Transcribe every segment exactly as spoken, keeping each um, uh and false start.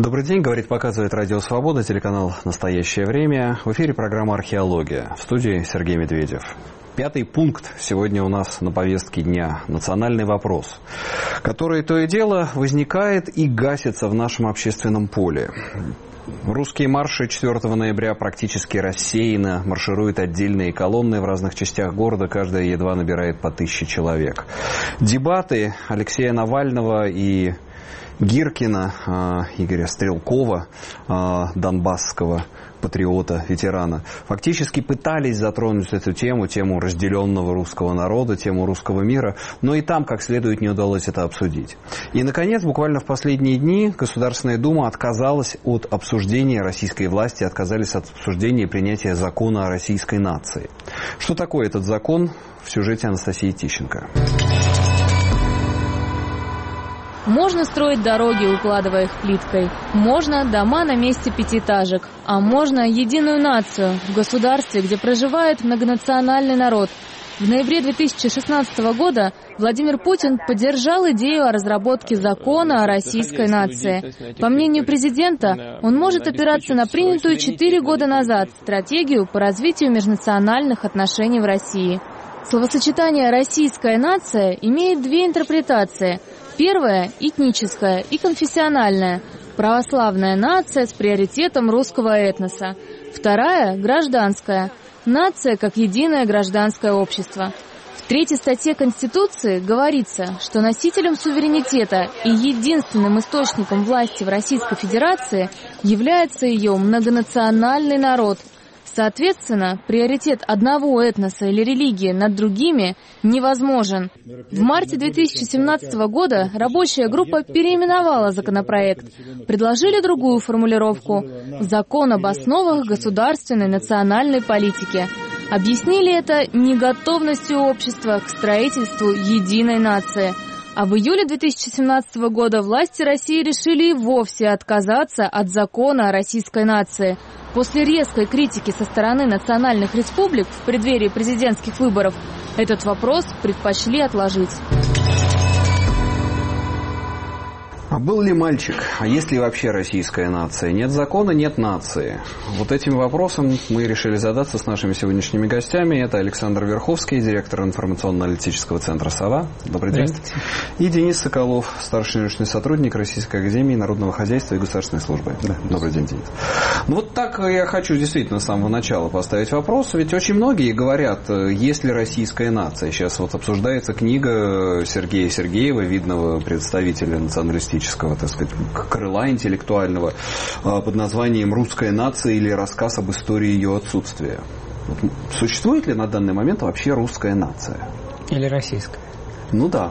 Добрый день, говорит, показывает Радио Свобода, телеканал «Настоящее время». В эфире программа «Археология». В студии Сергей Медведев. Пятый пункт сегодня у нас на повестке дня. Национальный вопрос, который то и дело возникает и гасится в нашем общественном поле. Русские марши четвёртого ноября практически рассеяны, маршируют отдельные колонны в разных частях города, каждая едва набирает по тысяче человек. Дебаты Алексея Навального и Гиркина, Игоря Стрелкова, донбасского патриота, ветерана, фактически пытались затронуть эту тему, тему разделенного русского народа, тему русского мира, но и там как следует не удалось это обсудить. И, наконец, буквально в последние дни Государственная Дума отказалась от обсуждения российской власти, отказались от обсуждения и принятия закона о российской нации. Что такое этот закон? В сюжете Анастасии Тищенко. Можно строить дороги, укладывая их плиткой. Можно дома на месте пятиэтажек. А можно единую нацию в государстве, где проживает многонациональный народ. В ноябре две тысячи шестнадцатого года Владимир Путин поддержал идею о разработке закона о российской нации. По мнению президента, он может опираться на принятую четыре года назад стратегию по развитию межнациональных отношений в России. Словосочетание «российская нация» имеет две интерпретации. Первая – этническая и конфессиональная. Православная нация с приоритетом русского этноса. Вторая – гражданская. Нация как единое гражданское общество. В третьей статье Конституции говорится, что носителем суверенитета и единственным источником власти в Российской Федерации является ее многонациональный народ. Соответственно, приоритет одного этноса или религии над другими невозможен. В марте две тысячи семнадцатого года рабочая группа переименовала законопроект. Предложили другую формулировку – «Закон об основах государственной национальной политики». Объяснили это неготовностью общества к строительству единой нации. А в июле две тысячи семнадцатого года власти России решили и вовсе отказаться от закона о российской нации. После резкой критики со стороны национальных республик в преддверии президентских выборов этот вопрос предпочли отложить. А был ли мальчик? А есть ли вообще российская нация? Нет закона, нет нации. Вот этим вопросом мы решили задаться с нашими сегодняшними гостями. Это Александр Верховский, директор информационно-аналитического центра «Сова». Добрый день. И Денис Соколов, старший научный сотрудник Российской академии народного хозяйства и государственной службы. Да. Добрый день, Денис. Ну вот так я хочу действительно с самого начала поставить вопрос. Ведь очень многие говорят, есть ли российская нация. Сейчас вот обсуждается книга Сергея Сергеева, видного представителя националистического, так сказать, крыла интеллектуального, под названием «Русская нация» или «Рассказ об истории ее отсутствия». Вот, существует ли на данный момент вообще русская нация? Или российская? Ну да.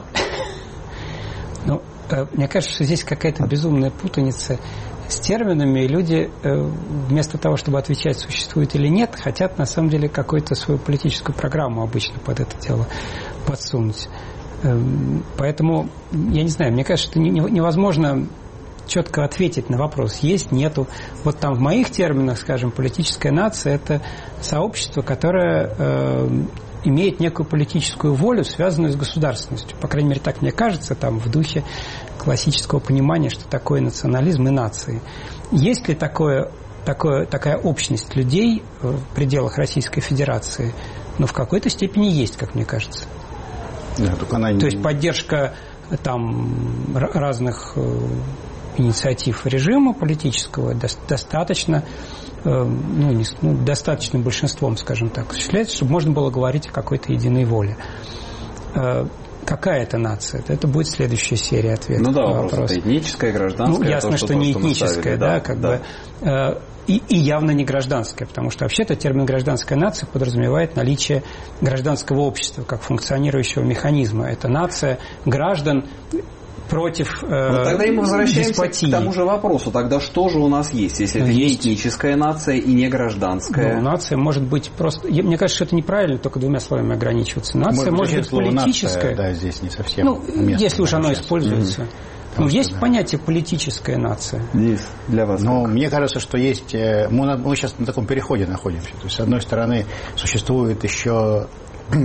Ну, мне кажется, что здесь какая-то безумная путаница с терминами, и люди вместо того, чтобы отвечать, существует или нет, хотят на самом деле какую-то свою политическую программу обычно под это дело подсунуть. Поэтому, я не знаю, мне кажется, что невозможно четко ответить на вопрос, есть, нету. Вот там в моих терминах, скажем, политическая нация – это сообщество, которое э, имеет некую политическую волю, связанную с государственностью. По крайней мере, так мне кажется, там в духе классического понимания, что такое национализм и нации. Есть ли такое, такое, такая общность людей в пределах Российской Федерации? Ну, в какой-то степени есть, как мне кажется. Да, только она... То есть поддержка там разных э, инициатив режима политического до, достаточно, э, ну, не, ну, достаточным большинством, скажем так, осуществляется, чтобы можно было говорить о какой-то единой воле. Э, какая это нация? Это будет следующая серия ответов. Ну да, на вопрос. Это этническая, гражданская. Ну, ясно, то, что, что не то, что этническая, да, да, как да. бы... Э, И, и явно не гражданская, потому что вообще-то термин «гражданская нация» подразумевает наличие гражданского общества как функционирующего механизма. Это нация граждан против э, Но тогда мы возвращаемся деспотии. К тому же вопросу. Тогда что же у нас есть, если это есть. не этническая нация и не гражданская? Ну, нация может быть просто... Мне кажется, что это неправильно только двумя словами ограничиваться. Нация может, может быть политическая. Нация, да, здесь не совсем. Ну, если уж оно используется. Mm-hmm. Ну, есть да. понятие политическая нация? Есть. Для вас. Но мне кажется, что есть... Мы, мы сейчас на таком переходе находимся. То есть, с одной стороны, существует еще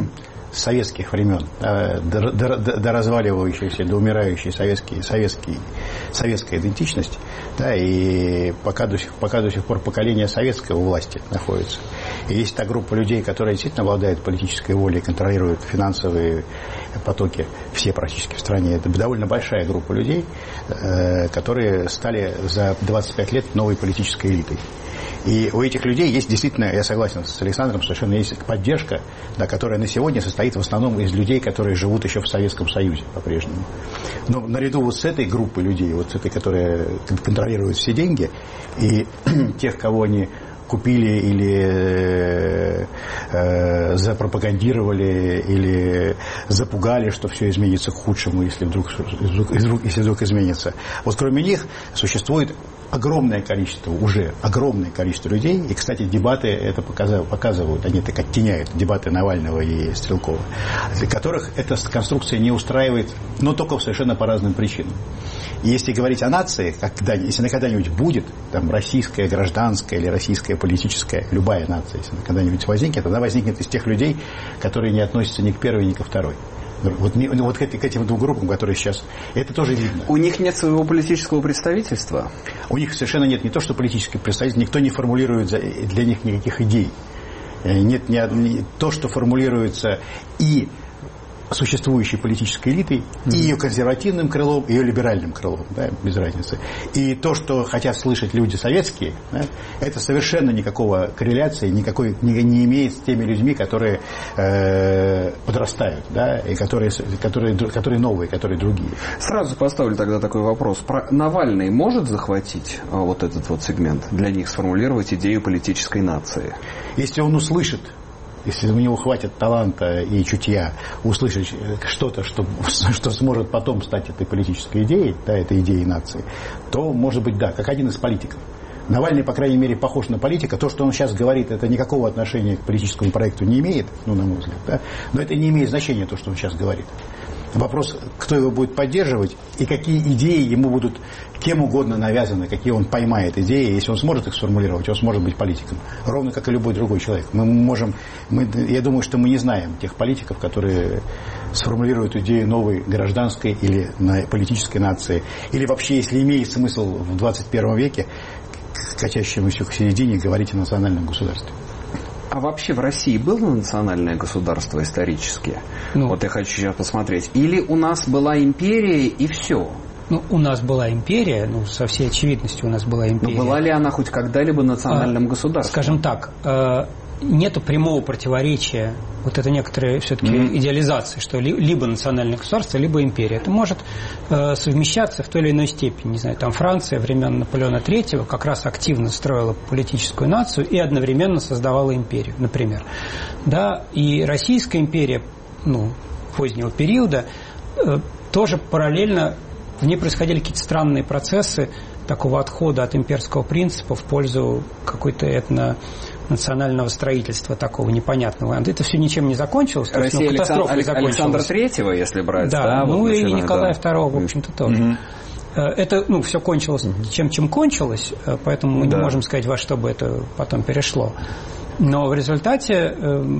с советских времен, до, до, до разваливающейся, до умирающей советский, советский, советская идентичность, да, и пока до, сих, пока до сих пор поколение советское у власти находится. И есть та группа людей, которая действительно обладает политической волей, контролирует финансовые потоки все практически в стране. Это довольно большая группа людей, которые стали за двадцать пять лет новой политической элитой. И у этих людей есть действительно, я согласен с Александром, совершенно есть поддержка, да, которая на сегодня состоит в основном из людей, которые живут еще в Советском Союзе по-прежнему. Но наряду вот с этой группой людей, вот с этой, которая контролирует все деньги, и тех, кого они купили или э, запропагандировали, или запугали, что все изменится к худшему, если вдруг, если вдруг изменится. Вот кроме них существует огромное количество, уже огромное количество людей, и, кстати, дебаты это показывают, они так оттеняют, дебаты Навального и Стрелкова, для которых эта конструкция не устраивает, но только совершенно по разным причинам. И если говорить о нации, когда, если она когда-нибудь будет, там, российская, гражданская или российская политическая, любая нация, если она когда-нибудь возникнет, она возникнет из тех людей, которые не относятся ни к первой, ни ко второй. Вот, вот к, к этим двум группам, которые сейчас... Это тоже видно. У них нет своего политического представительства? У них совершенно нет не то, что политическое представительство, никто не формулирует для них никаких идей. Нет ни, ни, то, что формулируется и существующей политической элитой, mm-hmm. и ее консервативным крылом, и ее либеральным крылом, да, без разницы. И то, что хотят слышать люди советские, да, это совершенно никакого корреляции, никакой не, не имеет с теми людьми, которые э, подрастают, да, и которые, которые, которые новые, которые другие. Сразу поставлю тогда такой вопрос. Про Навальный может захватить вот этот вот сегмент, для них сформулировать идею политической нации? Если он услышит, если у него хватит таланта и чутья услышать что-то, что, что сможет потом стать этой политической идеей, да, этой идеей нации, то, может быть, да, как один из политиков. Навальный, по крайней мере, похож на политика. То, что он сейчас говорит, это никакого отношения к политическому проекту не имеет, ну, на мой взгляд, да, но это не имеет значения, то, что он сейчас говорит. Вопрос, кто его будет поддерживать и какие идеи ему будут кем угодно навязаны, какие он поймает идеи. Если он сможет их сформулировать, он сможет быть политиком. Ровно как и любой другой человек. Мы можем, мы, я думаю, что мы не знаем тех политиков, которые сформулируют идею новой гражданской или политической нации. Или вообще, если имеет смысл в двадцать первом веке, катящемуся к середине, говорить о национальном государстве. А вообще в России было национальное государство исторически? Ну, вот я хочу сейчас посмотреть. Или у нас была империя и все? Ну, у нас была империя, ну, со всей очевидностью у нас была империя. Но была ли она хоть когда-либо национальным а, государством? Скажем так, э, нету прямого противоречия, вот это некоторая все-таки mm-hmm. идеализация, что ли, либо национальное государство, либо империя. Это может э, совмещаться в той или иной степени. Не знаю, там Франция времен Наполеона третьего как раз активно строила политическую нацию и одновременно создавала империю, например. Да, и Российская империя, ну, позднего периода э, тоже параллельно в ней происходили какие-то странные процессы такого отхода от имперского принципа в пользу какой-то этно-национального строительства такого непонятного. Это все ничем не закончилось. Россия есть, ну, катастрофа Александр, закончилась. Александра третьего, если брать. Да, да ну вот и Николая да. второго, в общем-то, тоже. Mm-hmm. Это, ну, все кончилось чем, чем кончилось, поэтому мы да. не можем сказать, во что бы это потом перешло. Но в результате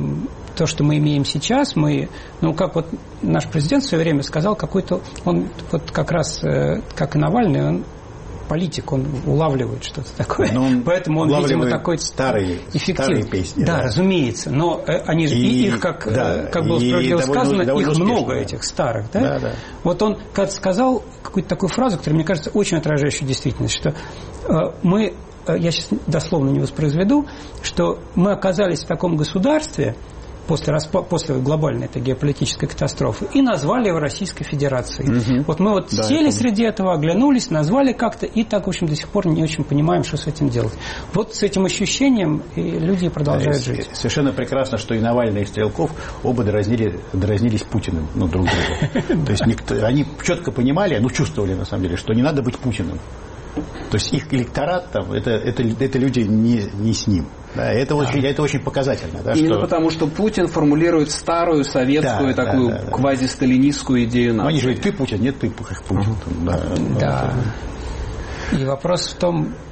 то, что мы имеем сейчас, мы, ну, как вот наш президент в свое время сказал, какой-то, он вот как раз, как и Навальный, он политик, он улавливает что-то такое. Он Поэтому он, видимо, такой старые, эффективный. Старые песни. Да, да, разумеется. Но они же, и, их, как, да, как было справедливо довольно, сказано, довольно их успешно, много, да. этих старых. Да? Да, да. Вот он как сказал какую-то такую фразу, которая, мне кажется, очень отражающая действительность, что э, мы, я сейчас дословно не воспроизведу, что мы оказались в таком государстве, После, распа- после глобальной этой геополитической катастрофы, и назвали его Российской Федерацией. Угу. Вот мы вот да, сели среди этого, оглянулись, назвали как-то, и так, в общем, до сих пор не очень понимаем, что с этим делать. Вот с этим ощущением и люди продолжают да, жить. Совершенно прекрасно, что и Навальный, и Стрелков оба дразнили, дразнились Путиным, ну, друг друга. То есть они четко понимали, ну, чувствовали, на самом деле, что не надо быть Путиным. То есть их электорат там, это, это, это люди не, не с ним. Да, это, да. Очень, это очень показательно. Да, Именно что... потому, что Путин формулирует старую советскую да, такую да, да, квазисталинистскую идею нации. Они же говорят, ты Путин, нет, ты как Путин. Да. да. И вопрос в том,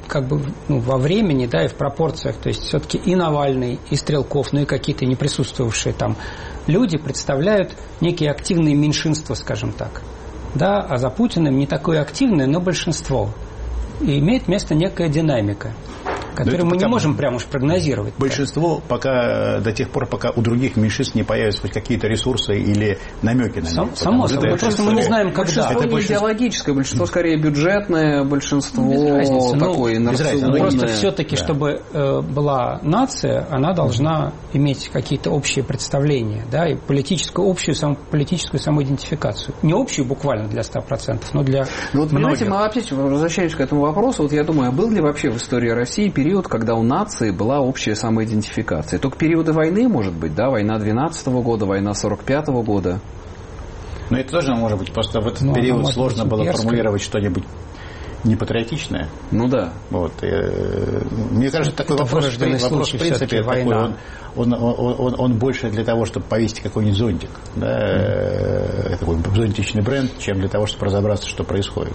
как бы ну, во времени, да, и в пропорциях, то есть все-таки и Навальный, и Стрелков, ну и какие-то не присутствовавшие там люди представляют некие активные меньшинства, скажем так. Да, а за Путиным не такое активное, но большинство. И имеет место некая динамика, которую мы не можем прямо уж прогнозировать. Большинство пока, до тех пор, пока у других меньшинств не появятся хоть какие-то ресурсы или намеки на них. Само собой, просто мы не знаем, когда. Большинство не идеологическое, большинство скорее бюджетное, большинство такое инерционное. Просто все-таки, чтобы была нация, она должна иметь какие-то общие представления, да, и политическую, общую политическую самоидентификацию. Не общую буквально для ста процентов, но для Ну вот, понимаете, мы опять возвращаемся к этому вопросу. Вот я думаю, а был ли вообще в истории России период, когда у нации была общая самоидентификация? Только периоды войны, может быть, да? Война двенадцатого года, война сорок пятого года. Но это тоже может быть. Просто в этот ну, период сложно было имперская. формулировать что-нибудь непатриотичное. Ну да. Вот. И, мне кажется, такой вопрос, вопрос в принципе, такой, он, он, он, он, он больше для того, чтобы повесить какой-нибудь зонтик. Да? Mm. Такой зонтичный бренд, чем для того, чтобы разобраться, что происходит.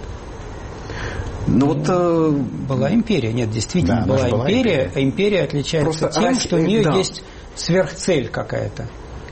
Ну, вот, э... Была империя, нет, действительно, да, была, была империя, империя, а империя отличается Просто тем, Россия, что у нее да. есть сверхцель какая-то.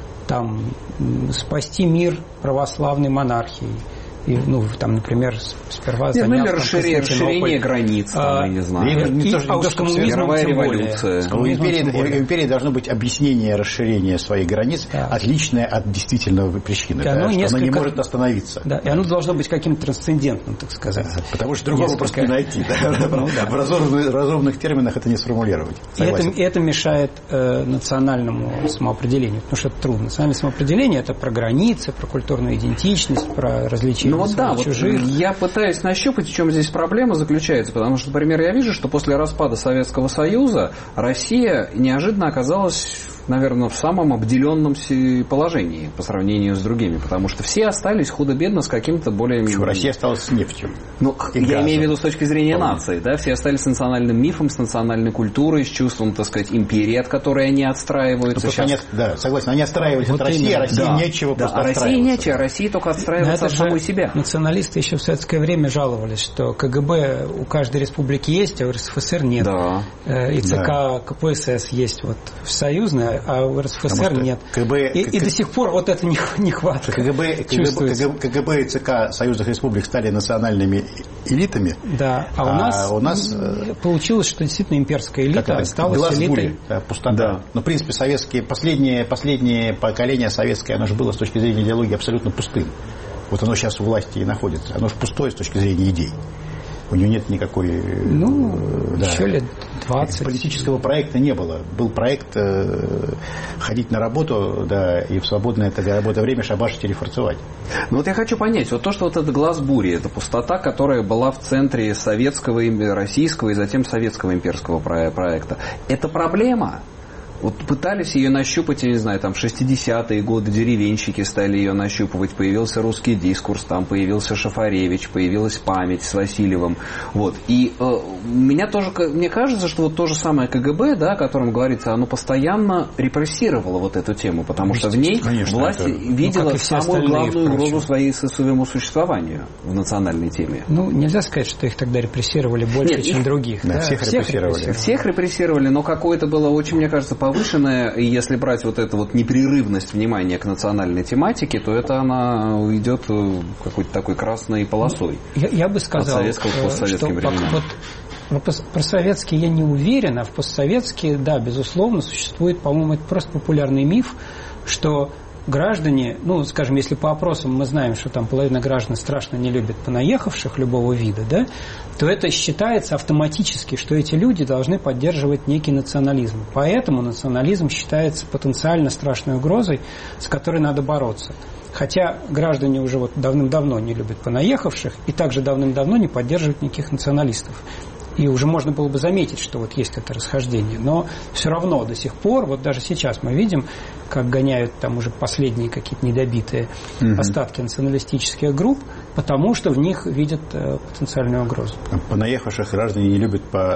Там спасти мир православной монархией. И, ну, там, например, сперва занял... Ну, или расширение, расширение границ, там, а, я не знаю. И, и, и, а с мировая революция. У империи, империи должно быть объяснение расширения своих границ, да. отличное от действительной причины, да, да, что несколько... она не может остановиться. Да, и оно должно быть каким-то трансцендентным, так сказать. Да, потому что другого несколько... просто не найти. Да? Ну, да. В разумных, разумных терминах это не сформулировать. И это, это мешает э, национальному самоопределению, потому что это трудно. Национальное самоопределение – это про границы, про культурную идентичность, про различия. Ну вот да, вот я пытаюсь нащупать, в чем здесь проблема заключается, потому что, например, я вижу, что после распада Советского Союза Россия неожиданно оказалась, наверное, в самом обделенном положении по сравнению с другими, потому что все остались худо-бедно с каким-то более... Почему? Россия осталась с нефтью. Ну, я газом. имею в виду с точки зрения Помню. нации, да, все остались с национальным мифом, с национальной культурой, с чувством, так сказать, империи, от которой они отстраиваются. Ну, они, да, согласен, они отстраиваются вот от России, а России да. нечего да, просто а России нечего, а Россия только отстраивается от самой себя. Националисты еще в советское время жаловались, что КГБ у каждой республики есть, а у РСФСР нет. Да. И ЦК да. КПСС есть вот в союзное, а у РСФСР нет. КГБ, и, КГБ, и до сих пор вот это нехватка. КГБ, КГБ, КГБ и ЦК союзных республик стали национальными элитами. Да, а у нас, а у нас получилось, что действительно имперская элита осталась элитой. Да, пустота. Да. Но, в принципе, советские, последнее, последнее поколение советское, оно же было с точки зрения идеологии абсолютно пустым. Вот оно сейчас у власти и находится. Оно же пустое с точки зрения идей. У него нет никакой... Ну, да, еще лет двадцать. Политического проекта не было. Был проект э, ходить на работу, да, и в свободное для работы время шабашить или форцевать. Ну вот я хочу понять, вот то, что вот этот глаз бури, это пустота, которая была в центре советского, российского и затем советского имперского проекта, это проблема? Вот пытались ее нащупать, я не знаю, там в шестидесятые годы деревенщики стали ее нащупывать, появился русский дискурс, там появился Шафаревич, появилась память с Васильевым. Вот. И э, меня тоже, мне кажется, что вот то же самое КГБ, да, о котором говорится, оно постоянно репрессировало вот эту тему, потому что в ней Конечно, власть это, видела ну, самую главную угрозу своей, своему существованию в национальной теме. Ну, нельзя сказать, что их тогда репрессировали больше, Нет, чем их, других. Да, да, всех, всех репрессировали. репрессировали. Всех репрессировали, но какое-то было очень, мне кажется, повышенная, и если брать вот эту вот непрерывность внимания к национальной тематике, то это она идет какой-то такой красной полосой. Я, я бы сказал, от советского к постсоветским временам. Вот, вот, про советские я не уверен, а в постсоветские, да, безусловно, существует, по-моему, это просто популярный миф, что граждане, ну, скажем, если по опросам мы знаем, что там половина граждан страшно не любят понаехавших любого вида, да, то это считается автоматически, что эти люди должны поддерживать некий национализм. Поэтому национализм считается потенциально страшной угрозой, с которой надо бороться. Хотя граждане уже вот давным-давно не любят понаехавших и также давным-давно не поддерживают никаких националистов. И уже можно было бы заметить, что вот есть это расхождение. Но все равно до сих пор, вот даже сейчас мы видим, как гоняют там уже последние какие-то недобитые угу. остатки националистических групп, потому что в них видят э, потенциальную угрозу. Понаехавших граждане не любят по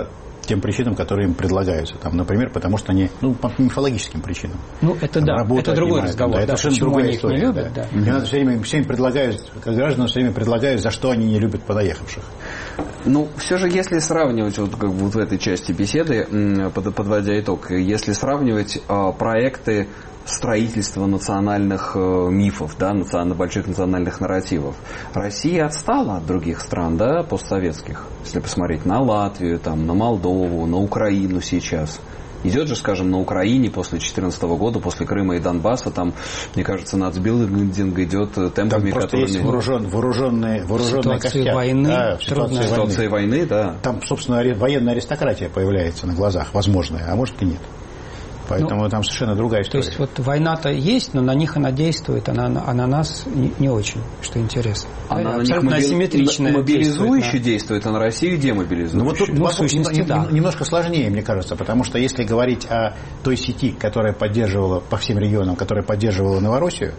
тем причинам, которые им предлагаются. Там, например, потому что они, ну, по мифологическим причинам. Ну, это там, да, работа, это другой отнимают, разговор. Да, Да, это совершенно другая они история. Их не любят, да. да. Мне надо все время, все время предлагают, как гражданам все время предлагают, за что они не любят понаехавших. Ну, все же, если сравнивать, вот как бы вот в этой части беседы, подводя итог, если сравнивать проекты строительства национальных мифов, да, национальных, больших национальных нарративов, Россия отстала от других стран, да, постсоветских, если посмотреть на Латвию, там, на Молдову, на Украину сейчас. Идет же, скажем, на Украине после две тысячи четырнадцатого года, после Крыма и Донбасса, там, мне кажется, нацбилдинг идет темпами, там просто которыми... есть вооружен, вооруженные, вооруженные костяк. Войны, да, в ситуации войны. Ситуации войны, да. Там, собственно, военная аристократия появляется на глазах, возможная, а может и нет. Поэтому ну, там совершенно другая история. То есть вот война-то есть, но на них она действует, а на, а на нас не, не очень, что интересно. Она абсолютно на них асимметричная мобилизующе действует, действует, а на Россию демобилизующе. Ну, вот тут ну, вопрос немного, да. немножко сложнее, мне кажется, потому что если говорить о той сети, которая поддерживала по всем регионам, которая поддерживала Новороссию,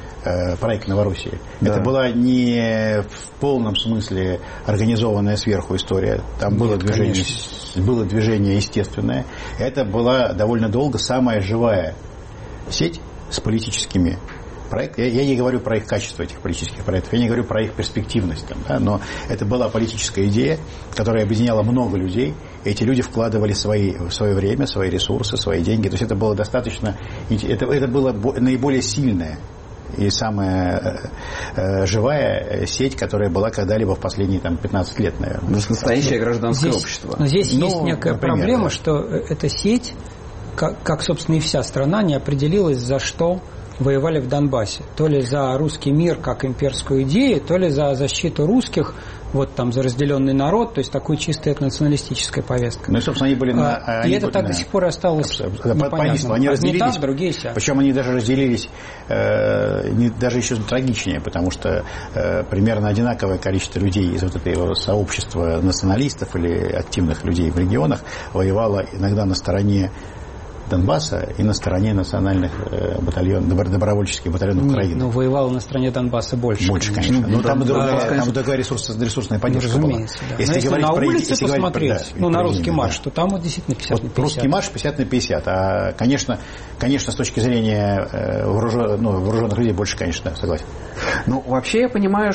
проект Новороссии. Да. Это была не в полном смысле организованная сверху история. Там Нет, было, движение, было движение естественное. Это была довольно долго самая живая сеть с политическими проектами. Я, я не говорю про их качество, этих политических проектов, я не говорю про их перспективность. Там, да, но это была политическая идея, которая объединяла много людей. Эти люди вкладывали свои, свое время, свои ресурсы, свои деньги. То есть это было достаточно... Это, это было наиболее сильное и самая э, живая сеть, которая была когда-либо в последние там, пятнадцать лет, наверное. Настоящее гражданское здесь, общество. Но здесь ну, есть некая например, проблема, да. что эта сеть, как, как, собственно, и вся страна, не определилась, за что воевали в Донбассе. То ли за русский мир как имперскую идею, то ли за защиту русских, вот там за разделенный народ, то есть такой чистая этнонационалистическая повестка. Ну и, собственно, они были на... А, они и это были, так на... до сих пор и осталось непонятно. Они разделились, так, другие сяк. Причем они даже разделились э, не, даже еще трагичнее, потому что э, примерно одинаковое количество людей из вот этого сообщества националистов или активных людей в регионах воевало иногда на стороне Донбасса и на стороне национальных э, батальонов, добровольческих батальонов Нет, Украины. Ну, воевало на стороне Донбасса больше. Больше, конечно. конечно. Но там, да, другая, да, там другая ресурс, ресурсная поддержка ну, была. Да. Если, если говорить на про, улице если посмотреть, говорить, да, ну, на русский марш, да. то там вот действительно пятьдесят вот на пятьдесят. Русский марш пятьдесят на пятьдесят. А, конечно, конечно, с точки зрения э, вооружен, ну, вооруженных людей больше, конечно, согласен. Ну, вообще я понимаю,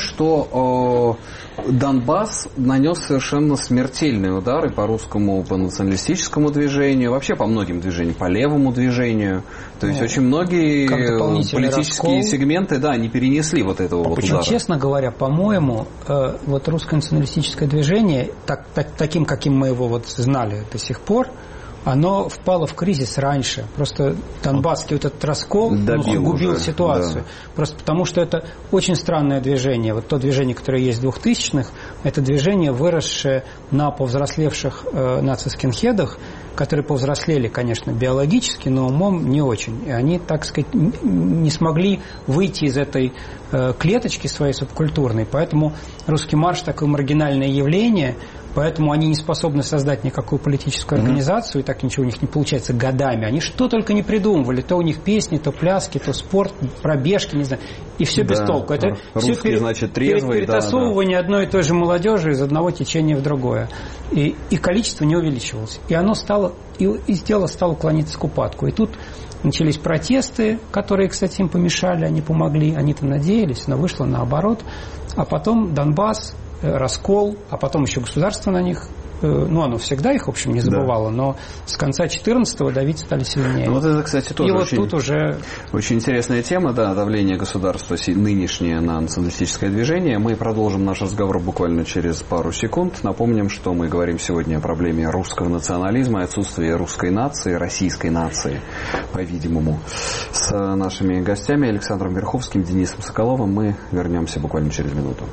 что э, Донбасс нанес совершенно смертельные удары по русскому, по националистическому движению, вообще по многим движениям, по левому движению. То есть ну, очень многие политические раскол. сегменты, да, не перенесли вот этого вот удара. Честно говоря, по-моему, э, вот русское националистическое движение, так, так, таким, каким мы его вот знали до сих пор, оно впало в кризис раньше. Просто донбасский вот этот раскол губил уже, ситуацию. Да. Просто потому, что это очень странное движение. Вот то движение, которое есть в двухтысячных, это движение, выросшее на повзрослевших э, нацискинхедах, которые повзрослели, конечно, биологически, но умом не очень. И они, так сказать, не смогли выйти из этой э, клеточки своей субкультурной. Поэтому русский марш такое маргинальное явление. Поэтому они не способны создать никакую политическую организацию, mm-hmm. и так ничего у них не получается годами. Они что только не придумывали. То у них песни, то пляски, то спорт, пробежки, не знаю. И все да. без толку. Это Русский, все пере... значит, трезвый, перетасовывание да, да. одной и той же молодежи из одного течения в другое. И, и количество не увеличивалось. И оно стало, и, и дело стало клониться к упадку. И тут начались протесты, которые, кстати, им помешали, они помогли. Они-то надеялись, но вышло наоборот. А потом Донбасс, раскол, а потом еще государство на них, ну, оно всегда их, в общем, не забывало, да. но с конца четырнадцатого давить стали сильнее. Ну, вот это, кстати, тоже И очень, вот тут уже... очень интересная тема, да, давление государства нынешнее на националистическое движение. Мы продолжим наш разговор буквально через пару секунд. Напомним, что мы говорим сегодня о проблеме русского национализма, отсутствии русской нации, российской нации, по-видимому. С нашими гостями Александром Верховским, Денисом Соколовым мы вернемся буквально через минуту.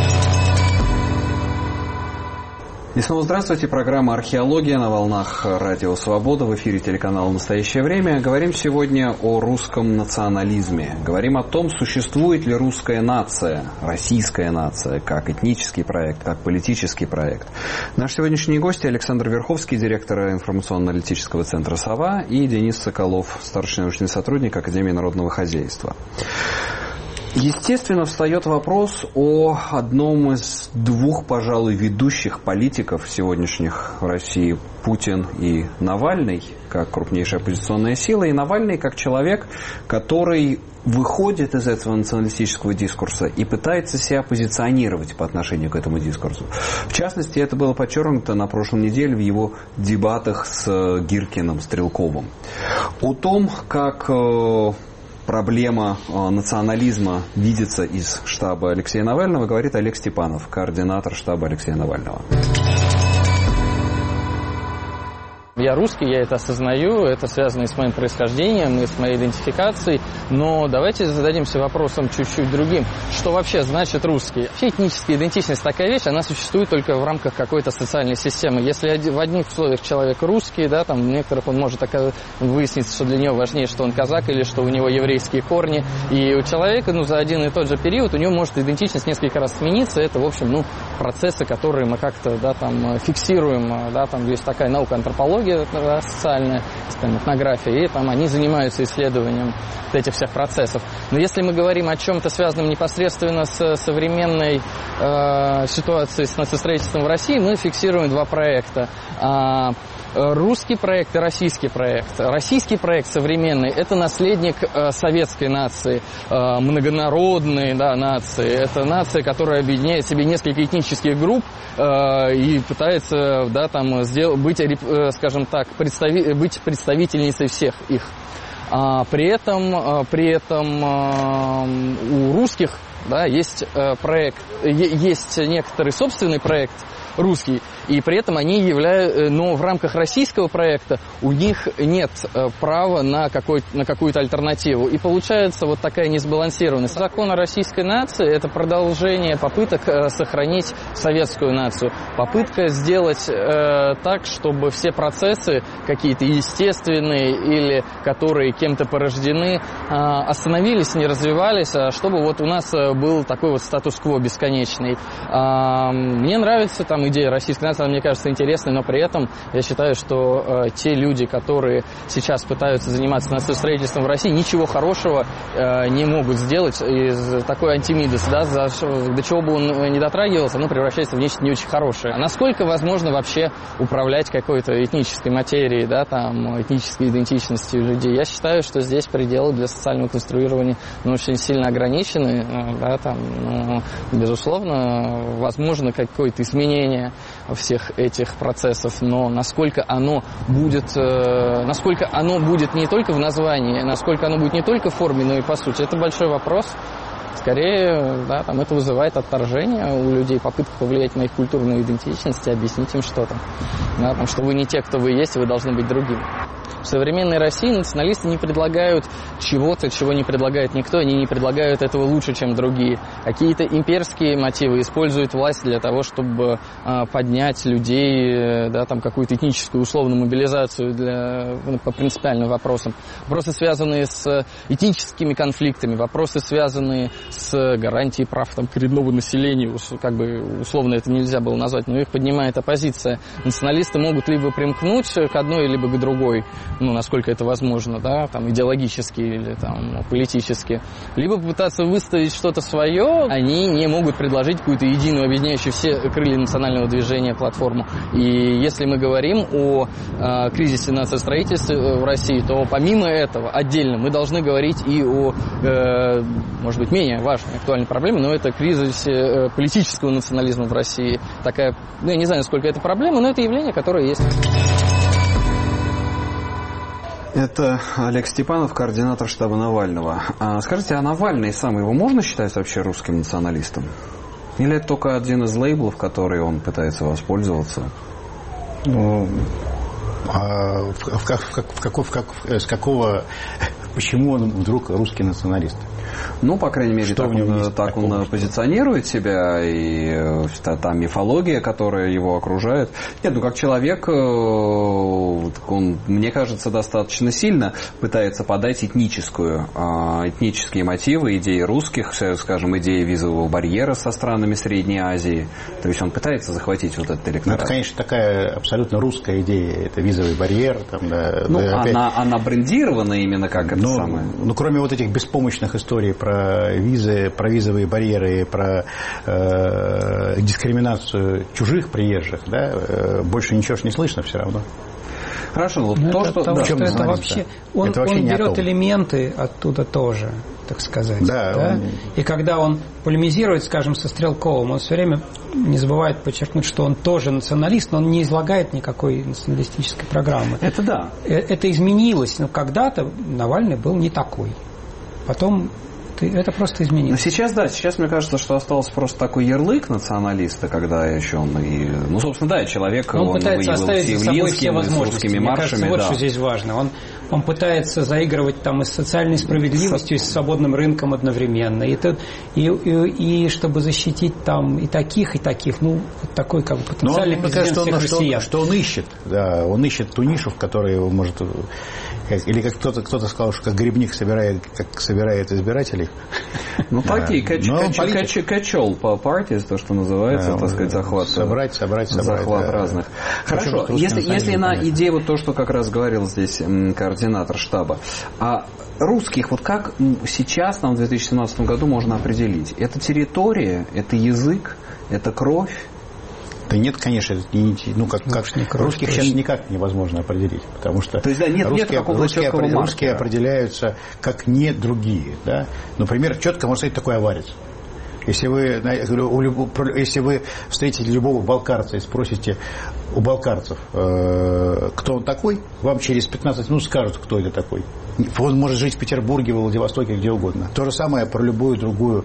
И снова здравствуйте. Программа «Археология» на волнах Радио Свобода. В эфире телеканала «Настоящее время». Говорим сегодня о русском национализме. Говорим о том, существует ли русская нация, российская нация, как этнический проект, как политический проект. Наши сегодняшние гости — Александр Верховский, директор информационно-аналитического центра «Сова», и Денис Соколов, старший научный сотрудник Академии народного хозяйства. Естественно, встает вопрос о одном из двух, пожалуй, ведущих политиков сегодняшних в России, Путин и Навальный, как крупнейшая оппозиционная сила, и Навальный как человек, который выходит из этого националистического дискурса и пытается себя позиционировать по отношению к этому дискурсу. В частности, это было подчеркнуто на прошлой неделе в его дебатах с Гиркиным, Стрелковым. О том, как проблема национализма видится из штаба Алексея Навального, говорит Олег Степанов, координатор штаба Алексея Навального. Я русский, я это осознаю, это связано и с моим происхождением, и с моей идентификацией, но давайте зададимся вопросом чуть-чуть другим. Что вообще значит русский? Вообще этническая идентичность такая вещь, она существует только в рамках какой-то социальной системы. Если в одних условиях человек русский, да, там в некоторых он может выясниться, что для него важнее, что он казак или что у него еврейские корни, и у человека, ну, за один и тот же период у него может идентичность несколько раз смениться. Это, в общем, ну, процессы, которые мы как-то, да, там фиксируем, да, там есть такая наука антропология, да, социальная, там, этнография, и там они занимаются исследованием этих всех процессов. Но если мы говорим о чем-то связанном непосредственно с современной э, ситуацией с нациостроительством в России, мы фиксируем два проекта. А, русский проект и российский проект. Российский проект современный – это наследник э, советской нации, э, многонародной, да, нации. Это нация, которая объединяет в себе несколько этнических групп э, и пытается, да, там, сделать, быть, э, скажем так, представи, быть представительницей всех их. А при этом, а, при этом а, у русских, да, есть а, проект, есть некоторый собственный проект русский, и при этом они являются, но в рамках российского проекта у них нет права на, какой, на какую-то альтернативу. И получается вот такая несбалансированность. Закон о российской нации – это продолжение попыток сохранить советскую нацию. Попытка сделать э, так, чтобы все процессы, какие-то естественные или которые кем-то порождены, э, остановились, не развивались, а чтобы вот у нас был такой вот статус-кво бесконечный. Э, мне нравится там идея российской нации, она, мне кажется, интересной, но при этом я считаю, что э, те люди, которые сейчас пытаются заниматься нациостроительством в России, ничего хорошего э, не могут сделать из такой антимидас, да, за, до чего бы он не дотрагивался, оно превращается в нечто не очень хорошее. А насколько возможно вообще управлять какой-то этнической материей, да, там, этнической идентичностью людей? Я считаю, что здесь пределы для социального конструирования, ну, очень сильно ограничены, да, там, ну, безусловно, возможно какое-то изменение всех этих процессов, но насколько оно будет, э, насколько оно будет не только в названии, насколько оно будет не только в форме, но и по сути, это большой вопрос. Скорее, да, там это вызывает отторжение у людей, попытка повлиять на их культурную идентичность и объяснить им что-то. Да, там, что вы не те, кто вы есть, вы должны быть другими. В современной России националисты не предлагают чего-то, чего не предлагает никто, они не предлагают этого лучше, чем другие. Какие-то имперские мотивы используют власть для того, чтобы э, поднять людей, да, там, какую-то этническую условную мобилизацию для, ну, по принципиальным вопросам. Вопросы, связанные с этническими конфликтами, вопросы, связанные с гарантией прав там, коренного населения, как бы условно это нельзя было назвать, но их поднимает оппозиция. Националисты могут либо примкнуть к одной, либо к другой, ну, насколько это возможно, да, там, идеологически или там, политически, либо попытаться выставить что-то свое, они не могут предложить какую-то единую, объединяющую все крылья национального движения платформу. И если мы говорим о э, кризисе нациостроительства в России, то помимо этого отдельно мы должны говорить и о, э, может быть, менее важной, актуальной проблеме, но это кризис э, политического национализма в России. Такая, ну, я не знаю, насколько это проблема, но это явление, которое есть. Это Олег Степанов, координатор штаба Навального. А скажите, а Навальный сам, его можно считать вообще русским националистом? Или это только один из лейблов, который он пытается воспользоваться? Ну, а в, в, в, в, каков, в, как, с какого... Почему он вдруг русский националист? Ну, по крайней мере, так, он, так он позиционирует себя, и там мифология, которая его окружает. Нет, ну, как человек, он, мне кажется, достаточно сильно пытается подать этническую, этнические мотивы, идеи русских, скажем, идеи визового барьера со странами Средней Азии. То есть он пытается захватить вот этот электорат. Ну, это, конечно, такая абсолютно русская идея. Это визовый барьер. Там, да, ну, да, она, опять... она брендирована именно как это ну, самое. Ну, кроме вот этих беспомощных историй про визы, про визовые барьеры, про э, дискриминацию чужих приезжих, да, э, больше ничего ж не слышно все равно. Хорошо, вот ну, то, это, что... того, Да. что это вообще... Он, это вообще он не берет элементы оттуда тоже, так сказать. Да, да? Он... И когда он полемизирует, скажем, со Стрелковым, он все время не забывает подчеркнуть, что он тоже националист, но он не излагает никакой националистической программы. Это да. Это изменилось, но когда-то Навальный был не такой. Потом это просто изменилось. Но сейчас, да, сейчас мне кажется, что остался просто такой ярлык националиста, когда еще он и... Ну, собственно, да, человек... Он, он пытается оставить за собой все возможности. Мне маршами, кажется, вот да. что здесь важно. Он, он пытается заигрывать там и с социальной справедливостью, и с свободным рынком одновременно. И, это, и, и, и чтобы защитить там и таких, и таких. Ну, вот такой как бы потенциальный Но, президент кажется, всех он, россиян. Что, что он ищет. Да, он ищет ту нишу, в которой он может... Как, или как кто-то, кто-то сказал, что как грибник собирает, как собирает избирателей. Ну, такие, да. качел по партии, то, что называется, да, так сказать, захват. Собрать, собрать, собрать. Захват да. разных. Хорошо, если, если на идее вот то, что как раз говорил здесь координатор штаба, а русских вот как сейчас, нам в две тысячи семнадцатом году можно определить? Это территория, это язык, это кровь? Да нет, конечно, ну как, как русских сейчас никак невозможно определить, потому что То есть, да, нет, русские, нет русские, определя, русские определяются как не другие, да. Например, четко может быть такой аварец. Если вы, если вы встретите любого балкарца и спросите у балкарцев, кто он такой, вам через пятнадцать минут скажут, кто это такой. Он может жить в Петербурге, в Владивостоке, где угодно. То же самое про любую другую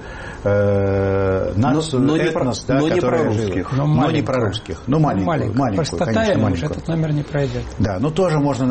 э, нацию, но, но этнос, про, да, но которая не про жила. русских. Но, но не про русских. Ну, маленькую, маленькую. маленькую, конечно, маленькую. Этот номер не пройдет. Да, но тоже можно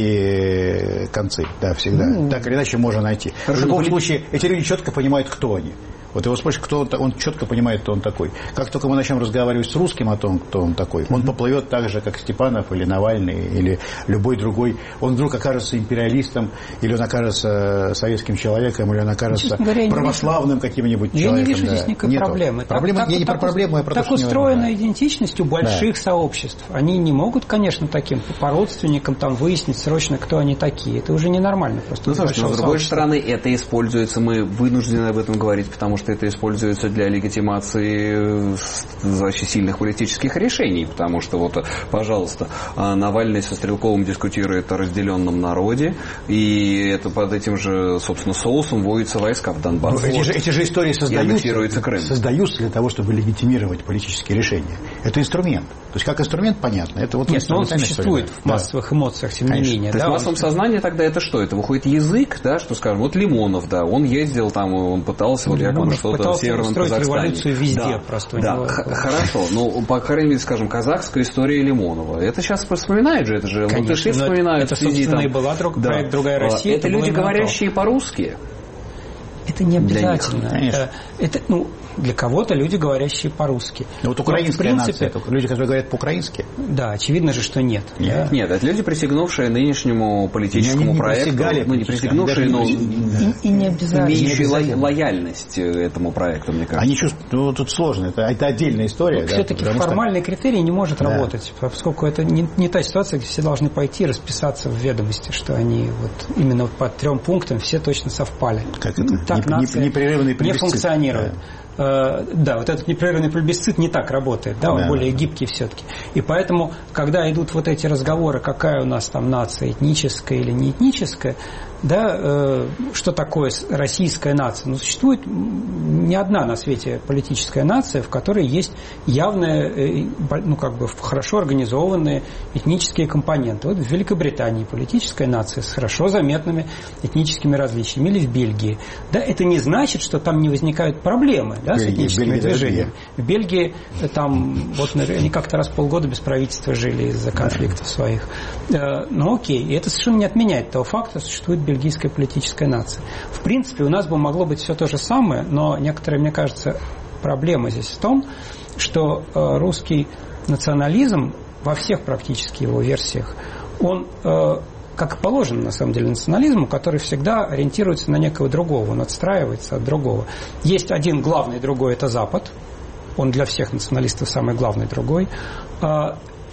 найти концы, да, всегда. Ну, так или иначе можно найти. В любом случае, эти люди четко понимают, кто они. Вот его спросишь, кто он, он четко понимает, кто он такой. Как только мы начнем разговаривать с русским о том, кто он такой, он поплывет так же, как Степанов или Навальный, или любой другой. Он вдруг окажется империалистом, или он окажется советским человеком, или он окажется говоря, православным каким-нибудь я человеком. Я не вижу да. здесь никакой Нету. проблемы. Проблема так, я не так, про проблему, я про так то, что устроена не идентичность у больших да. сообществ. Они не могут, конечно, таким по родственникам там выяснить срочно, кто они такие. Это уже ненормально. Просто ну, слушайте, но с другой стороны, это используется, мы вынуждены об этом говорить, потому что это используется для легитимации очень сильных политических решений, потому что вот, пожалуйста, Навальный со Стрелковым дискутирует о разделенном народе, и это под этим же, собственно, соусом вводятся войска в Донбасс. Эти, вот. же, эти же истории создаются, Крым. создаются для того, чтобы легитимировать политические решения. Это инструмент. То есть, как инструмент, понятно. Это вот Нет, но он существует в массовых да. эмоциях, тем не менее. То да, есть, в массовом он... сознании тогда это что? Это выходит язык, да, что, скажем, вот Лимонов, да, он ездил там, он пытался, вот якобы что-то в Северном Казахстане. Революцию везде да, просто. Да, него... хорошо, но, по крайней мере, скажем, казахская история Лимонова. Это сейчас вспоминают же, это же латыши вспоминают. Это, собственно, и была друг, да. проект «Другая Россия». Это, это люди, говорящие по-русски. Это не обязательно. Это, это, ну, для кого-то люди, говорящие по-русски. Но вот украинская Но, в принципе, нация, люди, которые говорят по-украински? Да, очевидно же, что нет. Нет, да? нет, это люди, присягнувшие нынешнему политическому не проекту. Ну, не присягнувшие, но и, и не имеющие ло- лояльность этому проекту, мне кажется. Они чувствуют, ну, тут сложно, это, это отдельная история. Ну, да, все-таки формальный что... критерий не может да. работать, поскольку это не, не та ситуация, где все должны пойти и расписаться в ведомости, что они вот именно по трем пунктам все точно совпали. Как это? Так не, нация непрерывный не функционирует. Да. Да, вот этот непрерывный плебисцит не так работает, да, он да. более гибкий все-таки. И поэтому, когда идут вот эти разговоры, какая у нас там нация, этническая или не этническая, да, э, что такое российская нация? Ну, существует не одна на свете политическая нация, в которой есть явные, э, ну, как бы хорошо организованные этнические компоненты. Вот в Великобритании политическая нация с хорошо заметными этническими различиями, или в Бельгии. Да, это не значит, что там не возникают проблемы, да, Бельгия, с этническими Бельгия, движениями. В Бельгии там, вот, они как-то раз в полгода без правительства жили из-за конфликтов да. своих. Э, ну, окей, и это совершенно не отменяет того факта, что существует бельгийская политическая нация. В принципе, у нас бы могло быть все то же самое, но некоторые, мне кажется, проблема здесь в том, что э, русский национализм во всех практически его версиях, он, э, как и положено, на самом деле, национализму, который всегда ориентируется на некого другого, он отстраивается от другого. Есть один главный другой – это Запад, он для всех националистов самый главный другой.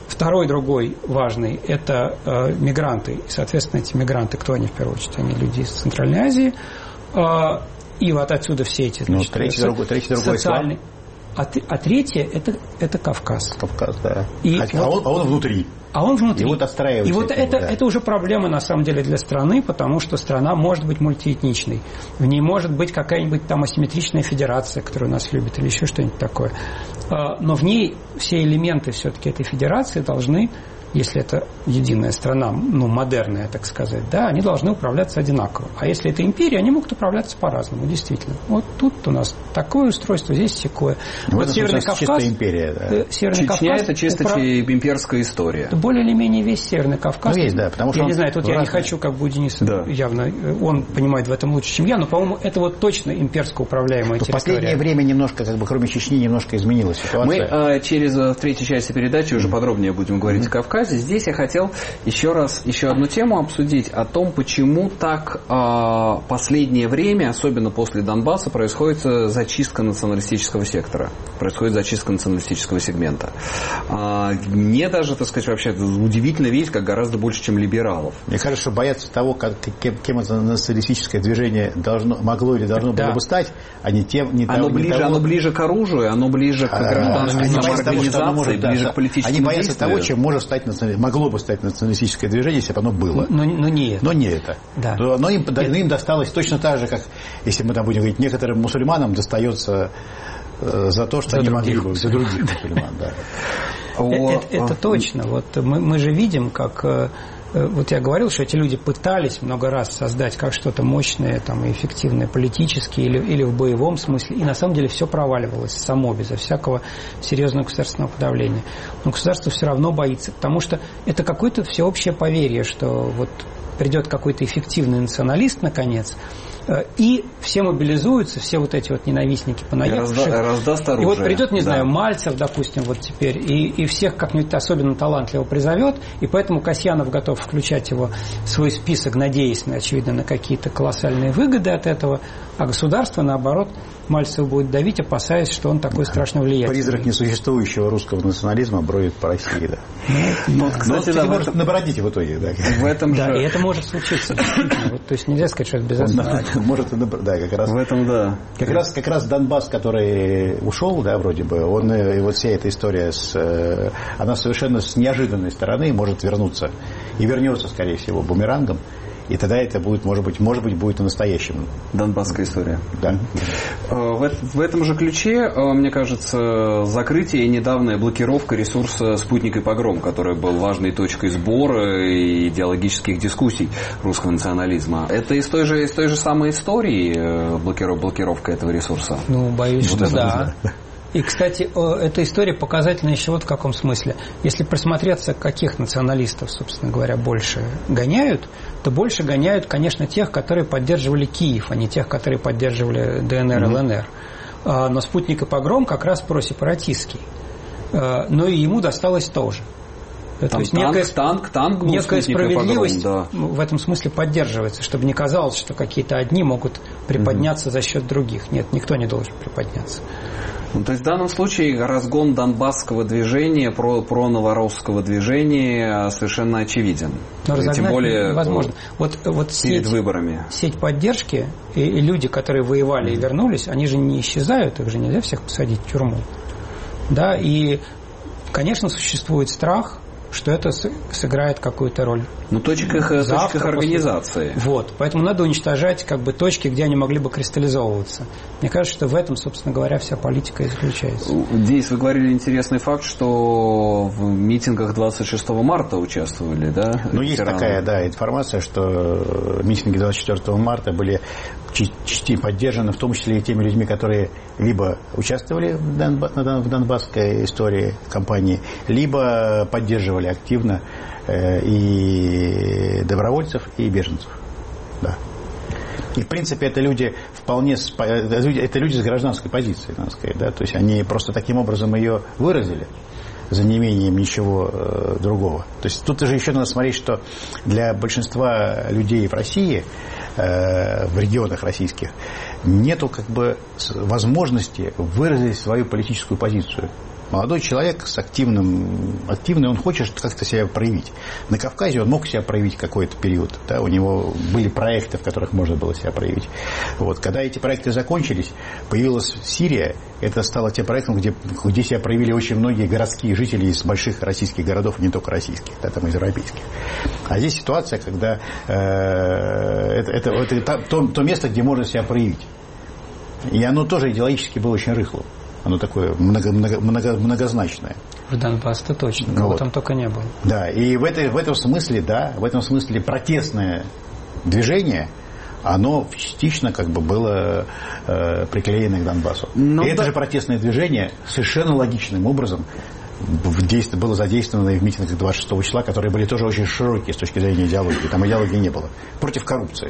Второй, другой важный – это э, мигранты. И, соответственно, эти мигранты, кто они в первую очередь? Они люди из Центральной Азии. Э, и вот отсюда все эти, значит, ну, третий, со, другой, третий другой социальные. А, а третье это, – это Кавказ. Кавказ, да. И а, вот, он, а он внутри. А он внутри. И вот отстраивается. И вот этим, это, да. это уже проблема, на самом деле, для страны, потому что страна может быть мультиэтничной. В ней может быть какая-нибудь там асимметричная федерация, которая нас любит, или еще что-нибудь такое. Но в ней все элементы все-таки этой федерации должны, если это единая страна, ну, модерная, так сказать, да, они должны управляться одинаково. А если это империя, они могут управляться по-разному, действительно. Вот тут у нас такое устройство, здесь такое. Ну, вот Северный Кавказ, чистая империя, да. Северный Чечня Кавказ, это чисто управ... имперская история. Более или менее весь Северный Кавказ. Ну, есть, да, потому что я он... не знаю, тут я не хочу, как бы у Дениса да. явно, он понимает в этом лучше, чем я, но, по-моему, это вот точно имперско управляемая территория. В последнее время немножко, как бы, кроме Чечни, немножко изменилась ситуация. Мы э, через в третьей части передачи уже подробнее будем говорить mm-hmm. о Кавказе. Здесь я хотел еще раз еще одну тему обсудить о том, почему так э, последнее время, особенно после Донбасса, происходит зачистка националистического сектора, происходит зачистка националистического сегмента. Э, мне даже, так сказать, вообще удивительно видеть, как гораздо больше, чем либералов. Мне кажется, что боятся того, как, кем, кем это националистическое движение должно, могло или должно да. было бы стать, а не тем, не оно, того, ближе, того... оно ближе к оружию, оно ближе к гражданской самоорганизации, ближе да, к политическим Они боятся действиям. того, чем может стать, могло бы стать националистическое движение, если бы оно было. Но, но не это. Но не это. Да. Но им, им досталось точно так же, как, если мы там будем говорить, некоторым мусульманам достается э, за то, что за они других. могли бы за других мусульман. Да. Это, это, это точно. Вот мы, мы же видим, как... Вот я говорил, что эти люди пытались много раз создать как что-то мощное, там, и эффективное политически или, или в боевом смысле, и на самом деле все проваливалось само, безо всякого серьезного государственного подавления. Но государство все равно боится, потому что это какое-то всеобщее поверье, что вот придет какой-то эффективный националист, наконец, и все мобилизуются, все вот эти вот ненавистники понаехавших. Разда, раздаст оружие. И вот придет, не да. знаю, Мальцев, допустим, вот теперь, и, и всех как-нибудь особенно талантливо призовет, и поэтому Касьянов готов включать его в свой список, надеясь, очевидно, на какие-то колоссальные выгоды от этого, а государство, наоборот, Мальцев будет давить, опасаясь, что он такой страшно влиятельный. Призрак несуществующего русского национализма бродит по России, да. Ну, кстати, да, может этом... набродить в итоге, да. В этом да, же... и это может случиться. Вот, то есть нельзя сказать, что это безосновательно. Может, да, как раз. В этом, да. Как раз, как раз Донбасс, который ушел, да, вроде бы, он, и вот вся эта история, с, она совершенно с неожиданной стороны может вернуться. И вернется, скорее всего, бумерангом. И тогда это будет, может быть, может быть, будет и настоящим. Донбасская история. Да. В, в этом же ключе, мне кажется, закрытие и недавняя блокировка ресурса «Спутник и погром», который был важной точкой сбора и идеологических дискуссий русского национализма. Это из той же, из той же самой истории блокиров, блокировка этого ресурса? Ну, боюсь, вот что это, да. да. И, кстати, эта история показательна еще вот в каком смысле. Если присмотреться, каких националистов, собственно говоря, больше гоняют, то больше гоняют, конечно, тех, которые поддерживали Киев, а не тех, которые поддерживали ДНР и ЛНР. Но «Спутник и погром» как раз просепаратистский. Но и ему досталось тоже. Там то есть танк, некая, танк, танк был, некая справедливость погром, да. в этом смысле поддерживается, чтобы не казалось, что какие-то одни могут приподняться угу. за счет других. Нет, никто не должен приподняться. Ну, то есть в данном случае разгон донбасского движения, про, про новоросского движения совершенно очевиден. Но тем более возможно. Вот, вот перед сеть, выборами. Сеть поддержки и, и люди, которые воевали mm-hmm. и вернулись, они же не исчезают, их же нельзя всех посадить в тюрьму. Да, и, конечно, существует страх, что это сыграет какую-то роль. Ну, точек их, точек их организации. После... Вот. Поэтому надо уничтожать как бы точки, где они могли бы кристаллизовываться. Мне кажется, что в этом, собственно говоря, вся политика и заключается. Здесь вы говорили интересный факт, что в митингах двадцать шестого марта участвовали, да? Ну, есть ветераны. Такая, да, информация, что митинги двадцать четвёртого марта были частично поддержаны, в том числе и теми людьми, которые либо участвовали в, Донб... в донбасской истории кампании, либо поддерживали активно э, и добровольцев, и беженцев. Да. И, в принципе, это люди вполне... Это люди с гражданской позицией, надо сказать. Да? То есть они просто таким образом ее выразили, за неимением ничего э, другого. То есть тут же еще надо смотреть, что для большинства людей в России, э, в регионах российских, нету как бы возможности выразить свою политическую позицию. Молодой человек с активным, активный, он хочет как-то себя проявить. На Кавказе он мог себя проявить какой-то период. Да, у него были проекты, в которых можно было себя проявить. Вот. Когда эти проекты закончились, появилась Сирия. Это стало тем проектом, где, где себя проявили очень многие городские жители из больших российских городов, не только российских, да, там из европейских. А здесь ситуация, когда э, это, это, это то, то место, где можно себя проявить. И оно тоже идеологически было очень рыхлым. Оно такое много, много, много, многозначное. В Донбассе-то точно, кого вот. Там только не было. Да, и в, этой, в этом смысле, да, в этом смысле протестное движение, оно частично как бы было э, приклеено к Донбассу. Но и да. это же протестное движение совершенно логичным образом в действие, было задействовано и в митингах двадцать шестого числа, которые были тоже очень широкие с точки зрения идеологии. Там идеологии не было. Против коррупции.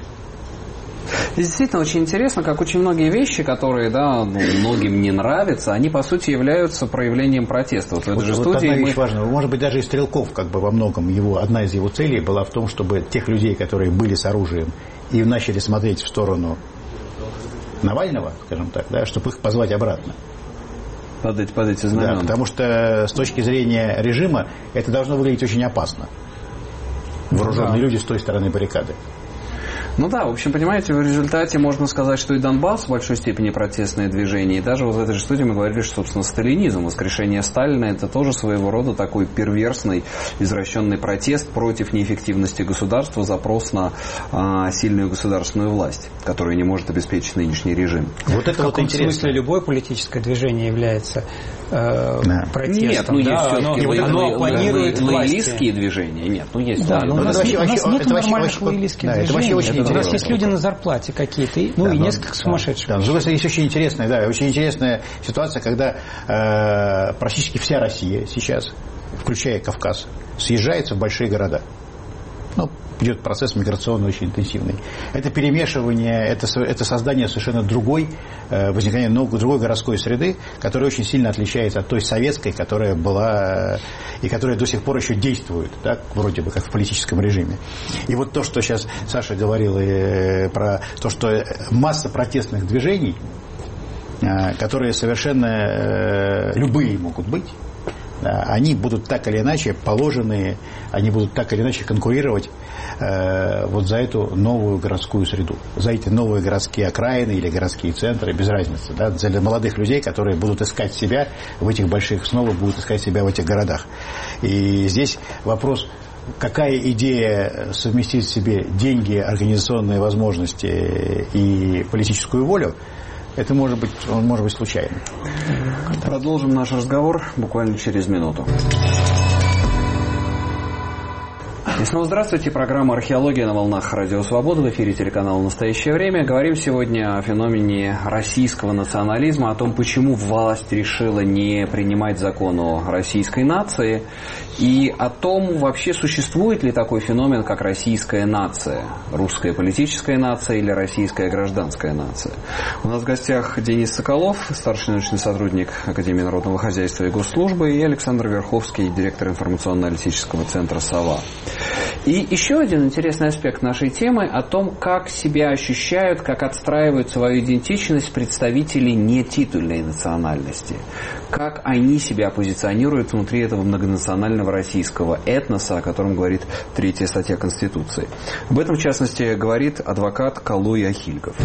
Здесь действительно очень интересно, как очень многие вещи, которые, да, ну, многим не нравятся, они, по сути, являются проявлением протеста. Вот в этой вот, же вот студии одна мы... вещь важная. Может быть, даже и Стрелков, как бы во многом, его, одна из его целей была в том, чтобы тех людей, которые были с оружием и начали смотреть в сторону Навального, скажем так, да, чтобы их позвать обратно. Под эти, под эти знамена. Да, потому что с точки зрения режима это должно выглядеть очень опасно. Вооруженные да. люди с той стороны баррикады. Ну да, в общем, понимаете, в результате можно сказать, что и Донбасс в большой степени протестное движение. И даже вот в этой же студии мы говорили, что, собственно, сталинизм, воскрешение Сталина, это тоже своего рода такой перверсный, извращенный протест против неэффективности государства, запрос на а, сильную государственную власть, которую не может обеспечить нынешний режим. Вот это в вот интересно. В смысле любое политическое движение является э, да. протестом. Нет, ну да, есть оно, все-таки оно планирует лоялистские движения. Нет, ну есть. Да, но у нас нет нормальных лоялистских да, движений. У нас есть люди на зарплате какие-то, ну да, и несколько да, сумасшедших. Да, да. Есть очень интересная, да, очень интересная ситуация, когда э, практически вся Россия сейчас, включая Кавказ, съезжается в большие города. Ну, идет процесс миграционный очень интенсивный. Это перемешивание, это, это создание совершенно другой, э, возникновение новой, другой городской среды, которая очень сильно отличается от той советской, которая была и которая до сих пор еще действует, так, вроде бы как в политическом режиме. И вот то, что сейчас Саша говорил э, про то, что масса протестных движений, э, которые совершенно э, любые могут быть, они будут так или иначе положены, они будут так или иначе конкурировать э, вот за эту новую городскую среду, за эти новые городские окраины или городские центры, без разницы, да, для молодых людей, которые будут искать себя в этих больших, снова будут искать себя в этих городах. И здесь вопрос, какая идея совместить в себе деньги, организационные возможности и политическую волю, это может быть, он может быть случайным. Продолжим наш разговор буквально через минуту. И снова здравствуйте. Программа «Археология» на волнах Радио Свобода. В эфире телеканала «Настоящее время». Говорим сегодня о феномене российского национализма, о том, почему власть решила не принимать закон о российской нации, и о том, вообще существует ли такой феномен, как российская нация, русская политическая нация или российская гражданская нация. У нас в гостях Денис Соколов, старший научный сотрудник Академии народного хозяйства и госслужбы, и Александр Верховский, директор информационно-аналитического центра «Сова». И еще один интересный аспект нашей темы о том, как себя ощущают, как отстраивают свою идентичность представители нетитульной национальности, как они себя позиционируют внутри этого многонационального российского этноса, о котором говорит третья статья Конституции. Об этом, в частности, говорит адвокат Калой Ахильгов.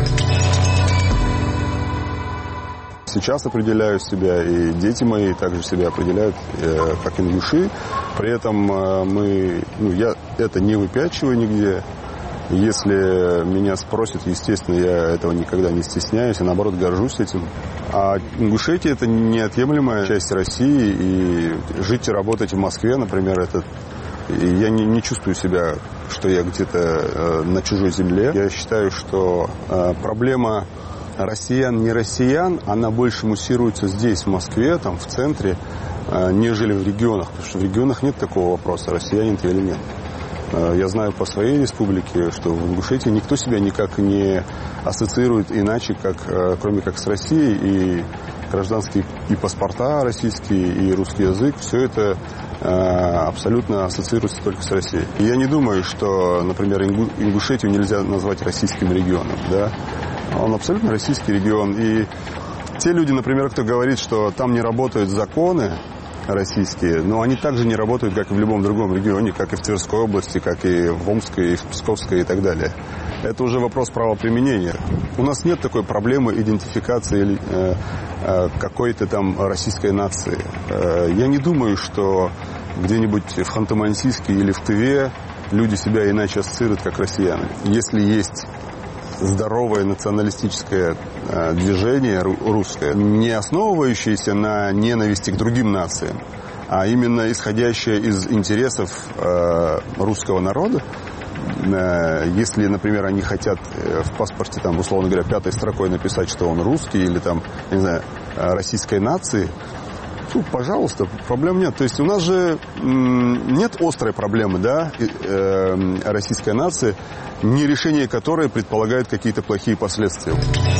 Сейчас определяю себя, и дети мои также себя определяют э, как ингуши. При этом э, мы, ну, я это не выпячиваю нигде. Если меня спросят, естественно, я этого никогда не стесняюсь, а наоборот горжусь этим. А Ингушетия – это неотъемлемая часть России, и жить и работать в Москве, например, это... Я не, не чувствую себя, что я где-то э, на чужой земле. Я считаю, что э, проблема россиян, не россиян, она больше муссируется здесь, в Москве, там, в центре, э, нежели в регионах. Потому что в регионах нет такого вопроса, россиянин ты или нет. Э, я знаю по своей республике, что в Ингушетии никто себя никак не ассоциирует иначе, как, э, кроме как с Россией, и гражданские и паспорта российские, и русский язык, все это абсолютно ассоциируется только с Россией. И я не думаю, что, например, Ингу... Ингушетию нельзя назвать российским регионом. Да? Он абсолютно российский регион. И те люди, например, кто говорит, что там не работают законы российские, но они также не работают, как и в любом другом регионе, как и в Тверской области, как и в Омской, и в Псковской и так далее. Это уже вопрос правоприменения. У нас нет такой проблемы идентификации э, э, какой-то там российской нации. Э, я не думаю, что где-нибудь в Ханты-Мансийске или в Тыве люди себя иначе ассоциируют, как россияне. Если есть здоровое националистическое э, движение русское, не основывающееся на ненависти к другим нациям, а именно исходящее из интересов э, русского народа, э, если, например, они хотят в паспорте, там, условно говоря, пятой строкой написать, что он русский или там, я не знаю, российской нации, ну, пожалуйста, проблем нет. То есть у нас же м, нет острой проблемы, да, э, российской нации, не решение которой предполагает какие-то плохие последствия.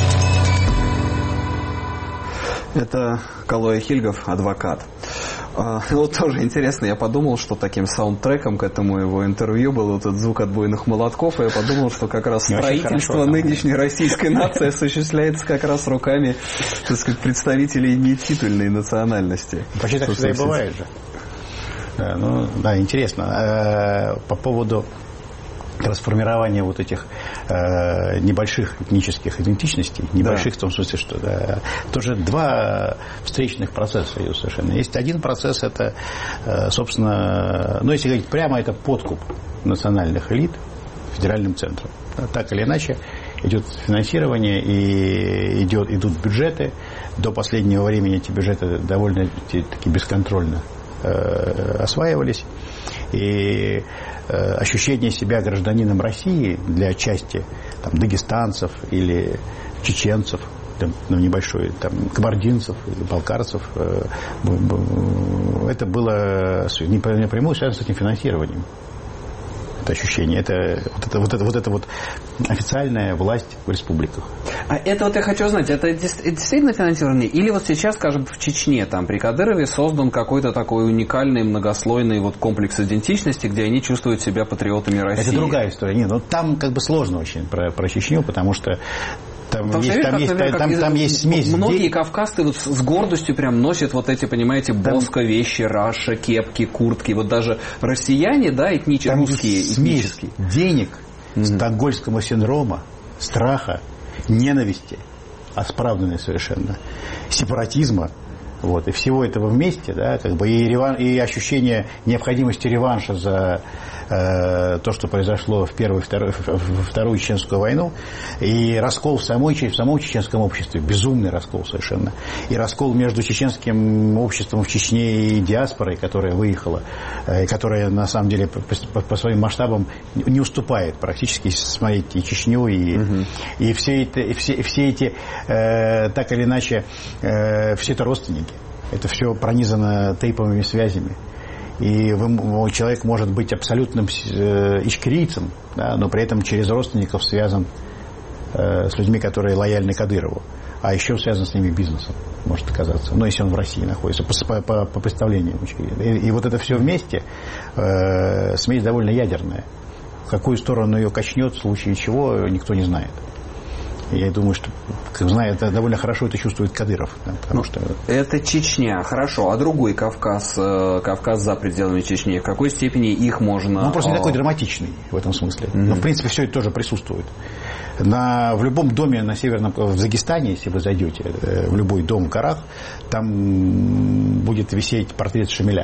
Это Калой Хильгов, адвокат. А, вот тоже интересно, я подумал, что таким саундтреком к этому его интервью был вот этот звук отбойных молотков, и я подумал, что как раз строительство хорошо, нынешней российской нации осуществляется как раз руками, так сказать, представителей нетитульной национальности. Почти так всегда и бывает же. Да, ну, да, интересно. По поводу трансформирования вот этих э, небольших этнических идентичностей, небольших да. в том смысле, что да, тоже два встречных процесса идут совершенно. Есть один процесс, это, э, собственно, ну, если говорить прямо, это подкуп национальных элит федеральным центром. Да, так или иначе, идет финансирование и идет, идут бюджеты. До последнего времени эти бюджеты довольно-таки бесконтрольно э, осваивались. И э, ощущение себя гражданином России для части там, дагестанцев или чеченцев, там, ну, небольшой, там, кабардинцев или балкарцев, э, это было напрямую связано с этим финансированием. Это ощущение, это вот это вот это вот это вот официальная власть в республиках. А это вот я хочу знать, это действительно финансирование? Или вот сейчас, скажем, в Чечне, там при Кадырове создан какой-то такой уникальный многослойный вот комплекс идентичности, где они чувствуют себя патриотами России? Это другая история. Нет, ну там как бы сложно очень про, про Чечню, потому что Там, Потому есть, что, там, как, есть, например, там, там есть смесь. Многие День... кавказцы вот с гордостью прям носят вот эти, понимаете, боско вещи, раша, кепки, куртки. Вот даже россияне, да, этнические, русские, смесь этнические. Денег, mm-hmm. стокгольмского синдрома, страха, ненависти, осправданной совершенно, сепаратизма. Вот, и всего этого вместе, да, как бы и, реван, и ощущение необходимости реванша за э, то, что произошло в первую, вторую, вторую чеченскую войну, и раскол в, самой, в самом чеченском обществе, безумный раскол совершенно, и раскол между чеченским обществом в Чечне и диаспорой, которая выехала, э, которая на самом деле по, по, по своим масштабам не уступает практически, смотреть и Чечню, и, угу. и, все, это, и, все, и все эти, э, так или иначе, э, все это родственники. Это все пронизано тейповыми связями. И вы, человек может быть абсолютным э, ичкерийцем, да, но при этом через родственников связан э, с людьми, которые лояльны Кадырову. А еще связан с ними бизнесом, может оказаться. Ну, если он в России находится, по, по, по представлениям. И, и вот это все вместе, э, смесь довольно ядерная. В какую сторону ее качнет, в случае чего, никто не знает. Я думаю, что, как знаю, это довольно хорошо это чувствует Кадыров. Да, потому ну, что... Это Чечня, хорошо. А другой Кавказ, Кавказ за пределами Чечни, в какой степени их можно... Ну, он просто не такой драматичный в этом смысле. Mm-hmm. Но, в принципе, все это тоже присутствует. На, в любом доме на северном... В Дагестане, если вы зайдете в любой дом в горах, там будет висеть портрет Шамиля.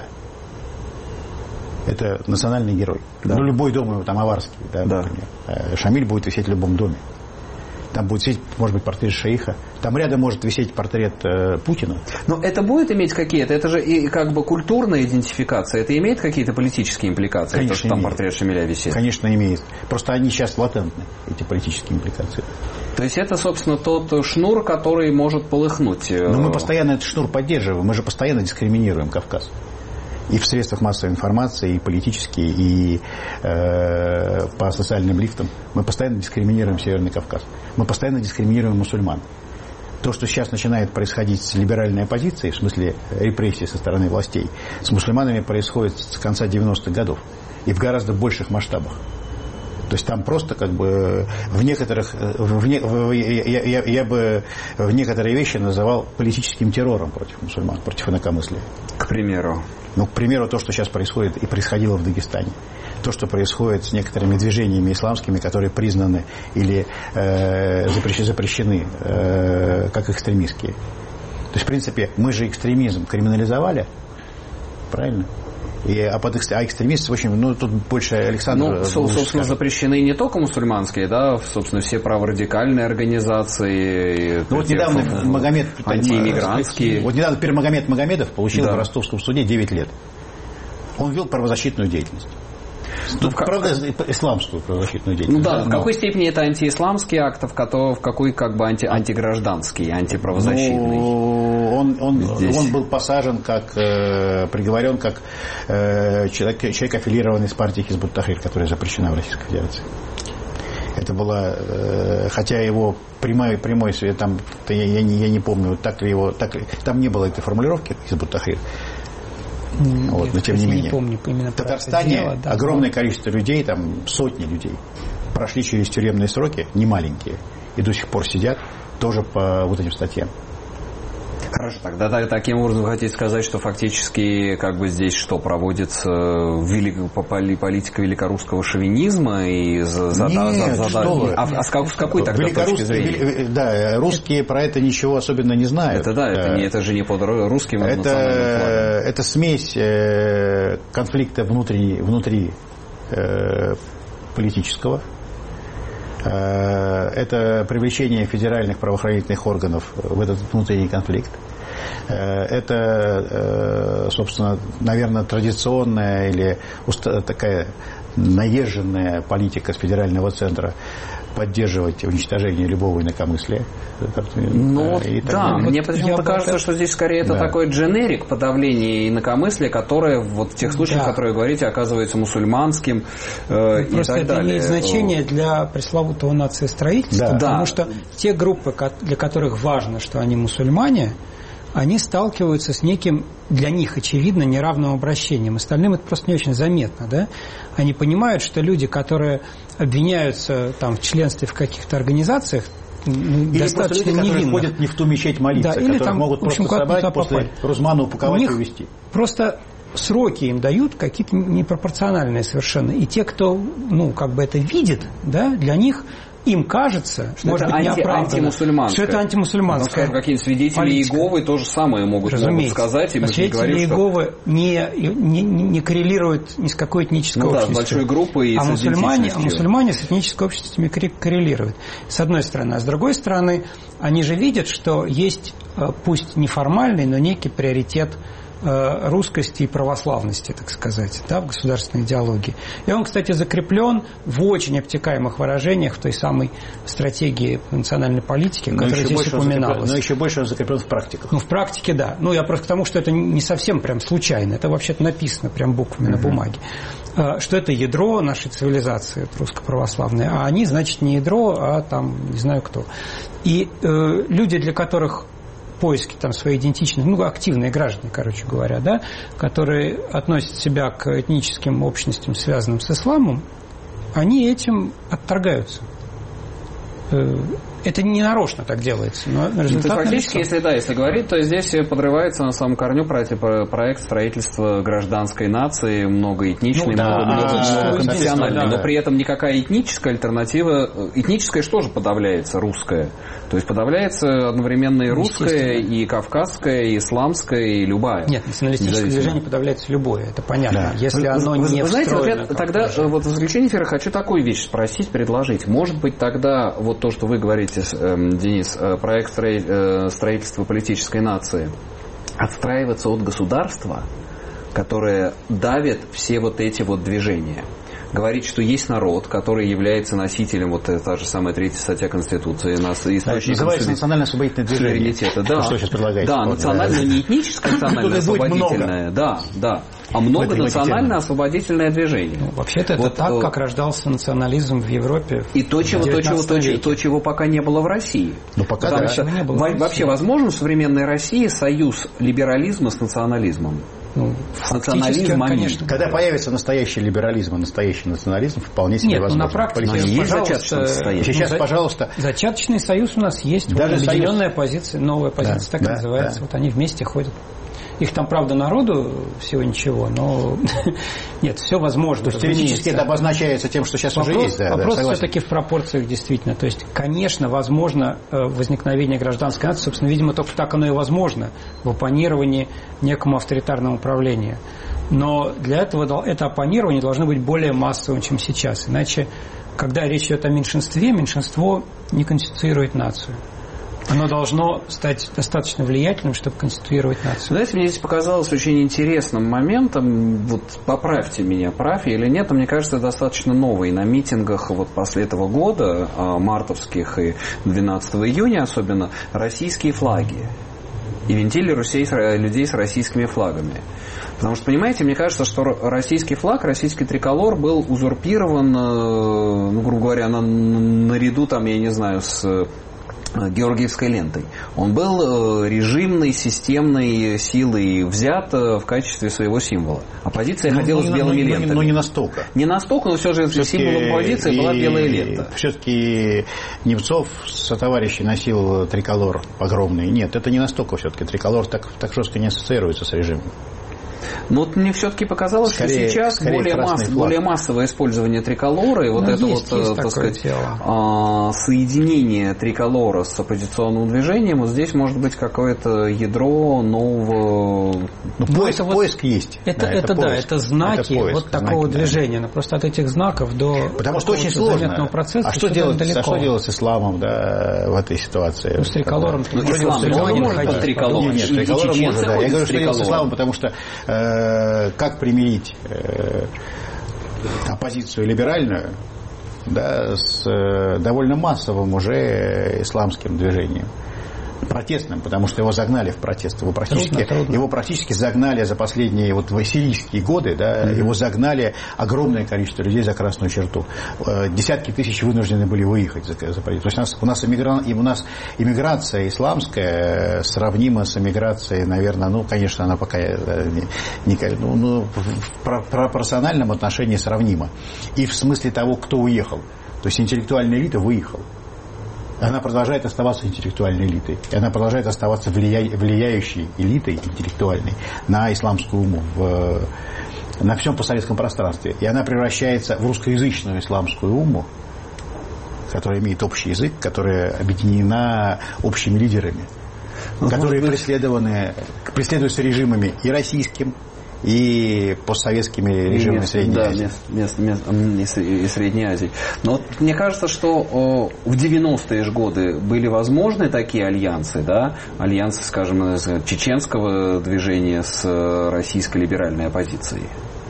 Это национальный герой. Да. Ну, любой дом, там, аварский, да, да. например. Шамиль будет висеть в любом доме. Там будет висеть, может быть, портрет шейха. Там рядом может висеть портрет э, Путина. Но это будет иметь какие-то... Это же и как бы культурная идентификация. Это имеет какие-то политические импликации? Конечно, то, что там имеет. Портрет Шамиля висит? Конечно, имеет. Просто они сейчас латентны, эти политические импликации. То есть это, собственно, тот шнур, который может полыхнуть. Но мы постоянно этот шнур поддерживаем. Мы же постоянно дискриминируем Кавказ. И в средствах массовой информации, и политически, и э, по социальным лифтам. Мы постоянно дискриминируем Северный Кавказ. Мы постоянно дискриминируем мусульман. То, что сейчас начинает происходить с либеральной оппозицией, в смысле репрессий со стороны властей, с мусульманами происходит с конца девяностых годов. И в гораздо больших масштабах. То есть там просто как бы в некоторых, в не, в, я, я, я бы в некоторые вещи называл политическим террором против мусульман, против инакомыслия. К примеру? Ну, к примеру, то, что сейчас происходит и происходило в Дагестане. То, что происходит с некоторыми движениями исламскими, которые признаны или э, запрещены э, как экстремистские. То есть, в принципе, мы же экстремизм криминализовали, правильно? И, а, под, а экстремисты, в общем, ну, тут больше Александр... Ну, собственно, скажет. Запрещены не только мусульманские, да, собственно, все праворадикальные организации. Ну, вот недавно те, Магомед... Антииммигрантские. Вот недавно Пирмагомед Магомедов получил да. в ростовском суде девять лет. Он вел правозащитную деятельность. Ну, правда, исламскую правозащитную деятельность. Ну да, да, в но... какой степени это антиисламский акт, в какой как бы анти, антигражданский, антиправозащитный? Ну, он, он, он был посажен, как э, приговорен, как э, человек, человек, аффилированный с партией Хизбут Тахрир, которая запрещена в Российской Федерации. Это было, э, хотя его прямой, прямой там, я, я, не, я не помню, так ли его, так ли, там не было этой формулировки Хизбут Тахрир. Вот, но тем не менее, не помню, в Татарстане дело, да, огромное но... количество людей, там сотни людей, прошли через тюремные сроки, не маленькие, и до сих пор сидят тоже по вот этим статьям. Хорошо, тогда таким образом вы хотите сказать, что фактически как бы здесь что проводится велик, политика великорусского шовинизма и за, за, Нет, за, за, что вы. А, а с, как, с какой тогда точки зрения? Вели, да, русские про это ничего особенно не знают. Это да, это, не, это же не под русским это, национальным флагом. Это смесь э, конфликта внутри, внутри э, политического. Это привлечение федеральных правоохранительных органов в этот внутренний конфликт. Это, собственно, наверное, традиционная или такая наезженная политика с федерального центра поддерживать уничтожение любого инакомыслия. Ну, и да, далее. Мне почему-то кажется, это... что здесь скорее это да. такой дженерик подавления инакомыслия, которое вот в тех случаях, да. которые вы говорите, оказывается мусульманским э, и Просто так это далее. имеет значение для пресловутого нациостроительства, да. потому да. что те группы, для которых важно, что они мусульмане, они сталкиваются с неким, для них, очевидно, неравным обращением. Остальным это просто не очень заметно. Да? Они понимают, что люди, которые обвиняются там, в членстве в каких-то организациях, или достаточно люди, невинно. Которые ходят не в ту мечеть молиться, да, которые там, могут в общем, просто собрать, после Рузмана упаковать и увезти. Просто сроки им дают какие-то непропорциональные совершенно. И те, кто ну, как бы это видит, да, для них... Им кажется, что может это быть, анти, антимусульманское. Что это антимусульманское. Ну, какие-нибудь свидетели политика. Иеговы то же самое могут, могут сказать. И мы свидетели говорим, Иеговы что... не, не, не коррелируют ни с какой этнической ну, общностью. Да, большой группой и а с мусульмане, а мусульмане с этнической общностями коррелируют. С одной стороны. А с другой стороны, они же видят, что есть, пусть неформальный, но некий приоритет русскости и православности, так сказать, да, в государственной идеологии. И он, кстати, закреплен в очень обтекаемых выражениях в той самой стратегии национальной политики, но которая здесь упоминалась. Но еще больше он закреплен в практиках. Ну, в практике, да. Ну, я просто к тому, что это не совсем прям случайно. Это вообще-то написано прям буквами uh-huh. на бумаге. Что это ядро нашей цивилизации, русско-православное. А они, значит, не ядро, а там не знаю кто. И э, люди, для которых поиски там своей идентичности, ну, активные граждане, короче говоря, да, которые относят себя к этническим общностям, связанным с исламом, они этим отторгаются. Это не нарочно так делается, но результат ну, фактически, если да, если говорить, то здесь подрывается на самом корню проект строительства гражданской нации, многоэтничной, ну, да, многонациональной, да, но при этом никакая этническая альтернатива, этническая что же подавляется? Русская. То есть подавляется одновременно и русская, и кавказская, и исламская, и любая. Нет, националистическое движение подавляется любое, это понятно. Да. Если оно вы, не вы знаете, вот я, тогда вот в заключение эфира хочу такую вещь спросить, предложить. Может быть, тогда вот то, что вы говорите, Денис, проект строительства политической нации, отстраиваться от государства, которое давит все вот эти вот движения. Говорить, что есть народ, который является носителем, вот та же самая третья статья Конституции, нас источником называется национально-освободительное движение. Да, что сейчас предлагаете? Да, национальное, не этническое национально-освободительное, да, да, а многонационально-освободительное движение. Ну, вообще-то это вот, так, как рождался национализм в Европе. И то, чего, то, чего, то, чего, то, чего пока не было в России. Ну, пока да. Что, не было вообще возможен в современной России союз либерализма с национализмом? Ну, фактически, он, конечно... Когда появится настоящий либерализм и настоящий национализм, вполне себе Нет, возможно. Нет, на практике, пожалуйста... Сейчас, ну, пожалуйста... Зачаточный союз у нас есть. Даже вот, объединенная союз... позиция, новая позиция, да, так да, и называется. Да. Вот они вместе ходят. Их там, правда, народу всего ничего, но нет, все возможно. То есть теоретически это обозначается тем, что сейчас вопрос, уже есть. Да, вопрос да, все-таки в пропорциях действительно. То есть, конечно, возможно возникновение гражданской нации, собственно, видимо, только так оно и возможно в оппонировании некому авторитарному управлению. Но для этого это оппонирование должно быть более массовым, чем сейчас. Иначе, когда речь идет о меньшинстве, меньшинство не конституирует нацию. Оно должно стать достаточно влиятельным, чтобы конституировать нацию. Знаете, мне здесь показалось очень интересным моментом, вот поправьте меня, прав я или нет, но мне кажется, достаточно новый на митингах вот после этого года, мартовских и двенадцатого июня особенно, российские флаги. И винтили людей с российскими флагами. Потому что, понимаете, мне кажется, что российский флаг, российский триколор был узурпирован, ну, грубо говоря, на, наряду, там, я не знаю, с георгиевской лентой. Он был режимной, системной силой взят в качестве своего символа. Оппозиция ну, ходила ну, с белыми ну, лентами. Но не настолько. Не настолько, но все же все-таки символом оппозиции была белая лента. Все-таки Немцов сотоварищей носил триколор огромный. Нет, это не настолько все-таки. Триколор так, так жестко не ассоциируется с режимом. Но вот мне все-таки показалось, скорее, что сейчас более, масс, более массовое использование триколора и вот ну, это есть, вот, есть так сказать, дело. соединение триколора с оппозиционным движением, вот здесь может быть какое-то ядро нового... Ну, поиск, вот, поиск есть. Это, да, это, это да, это знаки это поиск, вот такого знаки, движения, да. Но просто от этих знаков до потому что очень сложно. Процесса, а что делать, а что делать с исламом, да, в этой ситуации? Ну, с триколором. Ну, ислам может быть триколором. Нет, триколором можно, да. Я говорю, что делать с исламом, потому что как примирить э, оппозицию либеральную, да, с э, довольно массовым уже исламским движением. Протестным, потому что его загнали в протест. Его практически, трудно, трудно. Его практически загнали за последние вот сирийские годы, да, mm-hmm. его загнали огромное количество людей за красную черту. Десятки тысяч вынуждены были выехать за, за То есть у нас, у нас, иммигра... у нас иммиграция исламская сравнима с иммиграцией, наверное, ну, конечно, она пока не, не, ну, ну, в пропорциональном отношении сравнима. И в смысле того, кто уехал. То есть интеллектуальная элита выехала. Она продолжает оставаться интеллектуальной элитой. И она продолжает оставаться влия... влияющей элитой интеллектуальной на исламскую уму, в... на всем постсоветском пространстве. И она превращается в русскоязычную исламскую уму, которая имеет общий язык, которая объединена общими лидерами, ну, которые преследованы, преследуются режимами и российским, и постсоветскими режимами мест, Средней да, Азии. Мест, мест, мест, и Средней Азии. Но вот мне кажется, что о, в девяностые же годы были возможны такие альянсы, да, альянсы, скажем, чеченского движения с российской либеральной оппозицией.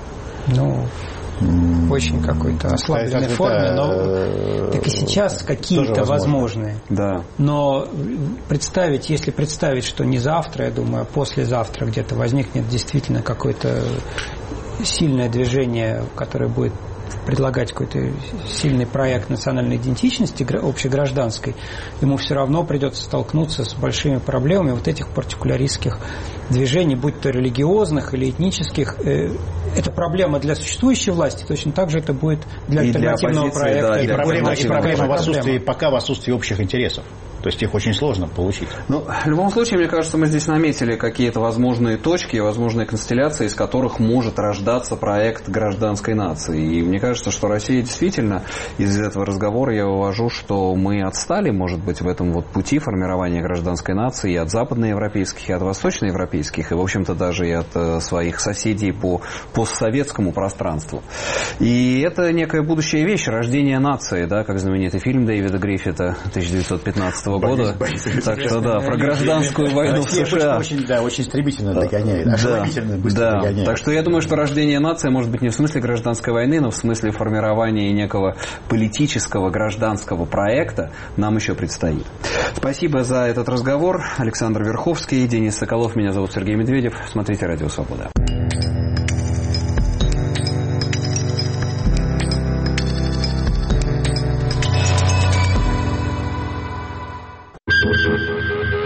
Ну, очень какой-то ослабленной форме, но так и сейчас какие-то возможные. Да. Но представить, если представить, что не завтра, я думаю, а послезавтра где-то возникнет действительно какое-то сильное движение, которое будет предлагать какой-то сильный проект национальной идентичности общегражданской, ему все равно придется столкнуться с большими проблемами вот этих партикуляристских движений, будь то религиозных или этнических. Это проблема для существующей власти, точно так же это будет для и альтернативного для проекта. Да, и проблема, и проблема в отсутствии, пока в отсутствии общих интересов. То есть их очень сложно получить. Ну, в любом случае, мне кажется, мы здесь наметили какие-то возможные точки, возможные констелляции, из которых может рождаться проект гражданской нации. И мне кажется, что Россия действительно, из этого разговора я вывожу, что мы отстали, может быть, в этом вот пути формирования гражданской нации и от западноевропейских, и от восточноевропейских, и, в общем-то, даже и от своих соседей по постсоветскому пространству. И это некая будущая вещь, рождение нации, да, как знаменитый фильм Дэвида Гриффита тысяча девятьсот пятнадцатого года. Боюсь, боюсь, так что да, про гражданскую войну в США. Очень, да, очень стремительно догоняет, ошеломительно быстро да. догоняет. Так что я думаю, что рождение нации может быть не в смысле гражданской войны, но в смысле формирования некого политического гражданского проекта нам еще предстоит. Спасибо за этот разговор. Александр Верховский, Денис Соколов, меня зовут Сергей Медведев. Смотрите «Радио Свобода».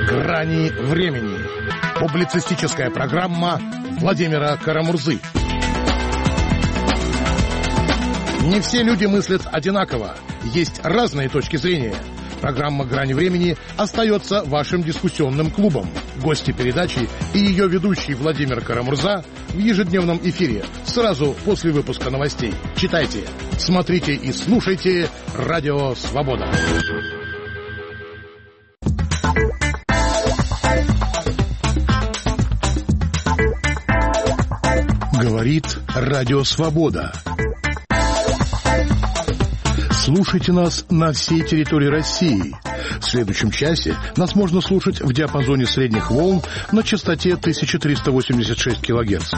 «Грани времени». Публицистическая программа Владимира Карамурзы. Не все люди мыслят одинаково. Есть разные точки зрения. Программа «Грани времени» остается вашим дискуссионным клубом. Гости передачи и ее ведущий Владимир Карамурза в ежедневном эфире сразу после выпуска новостей. Читайте, смотрите и слушайте «Радио Свобода». Говорит Радио Свобода. Слушайте нас на всей территории России. В следующем часе нас можно слушать в диапазоне средних волн на частоте тысяча триста восемьдесят шесть килогерц.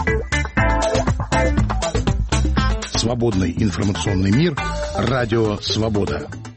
Свободный информационный мир. Радио Свобода.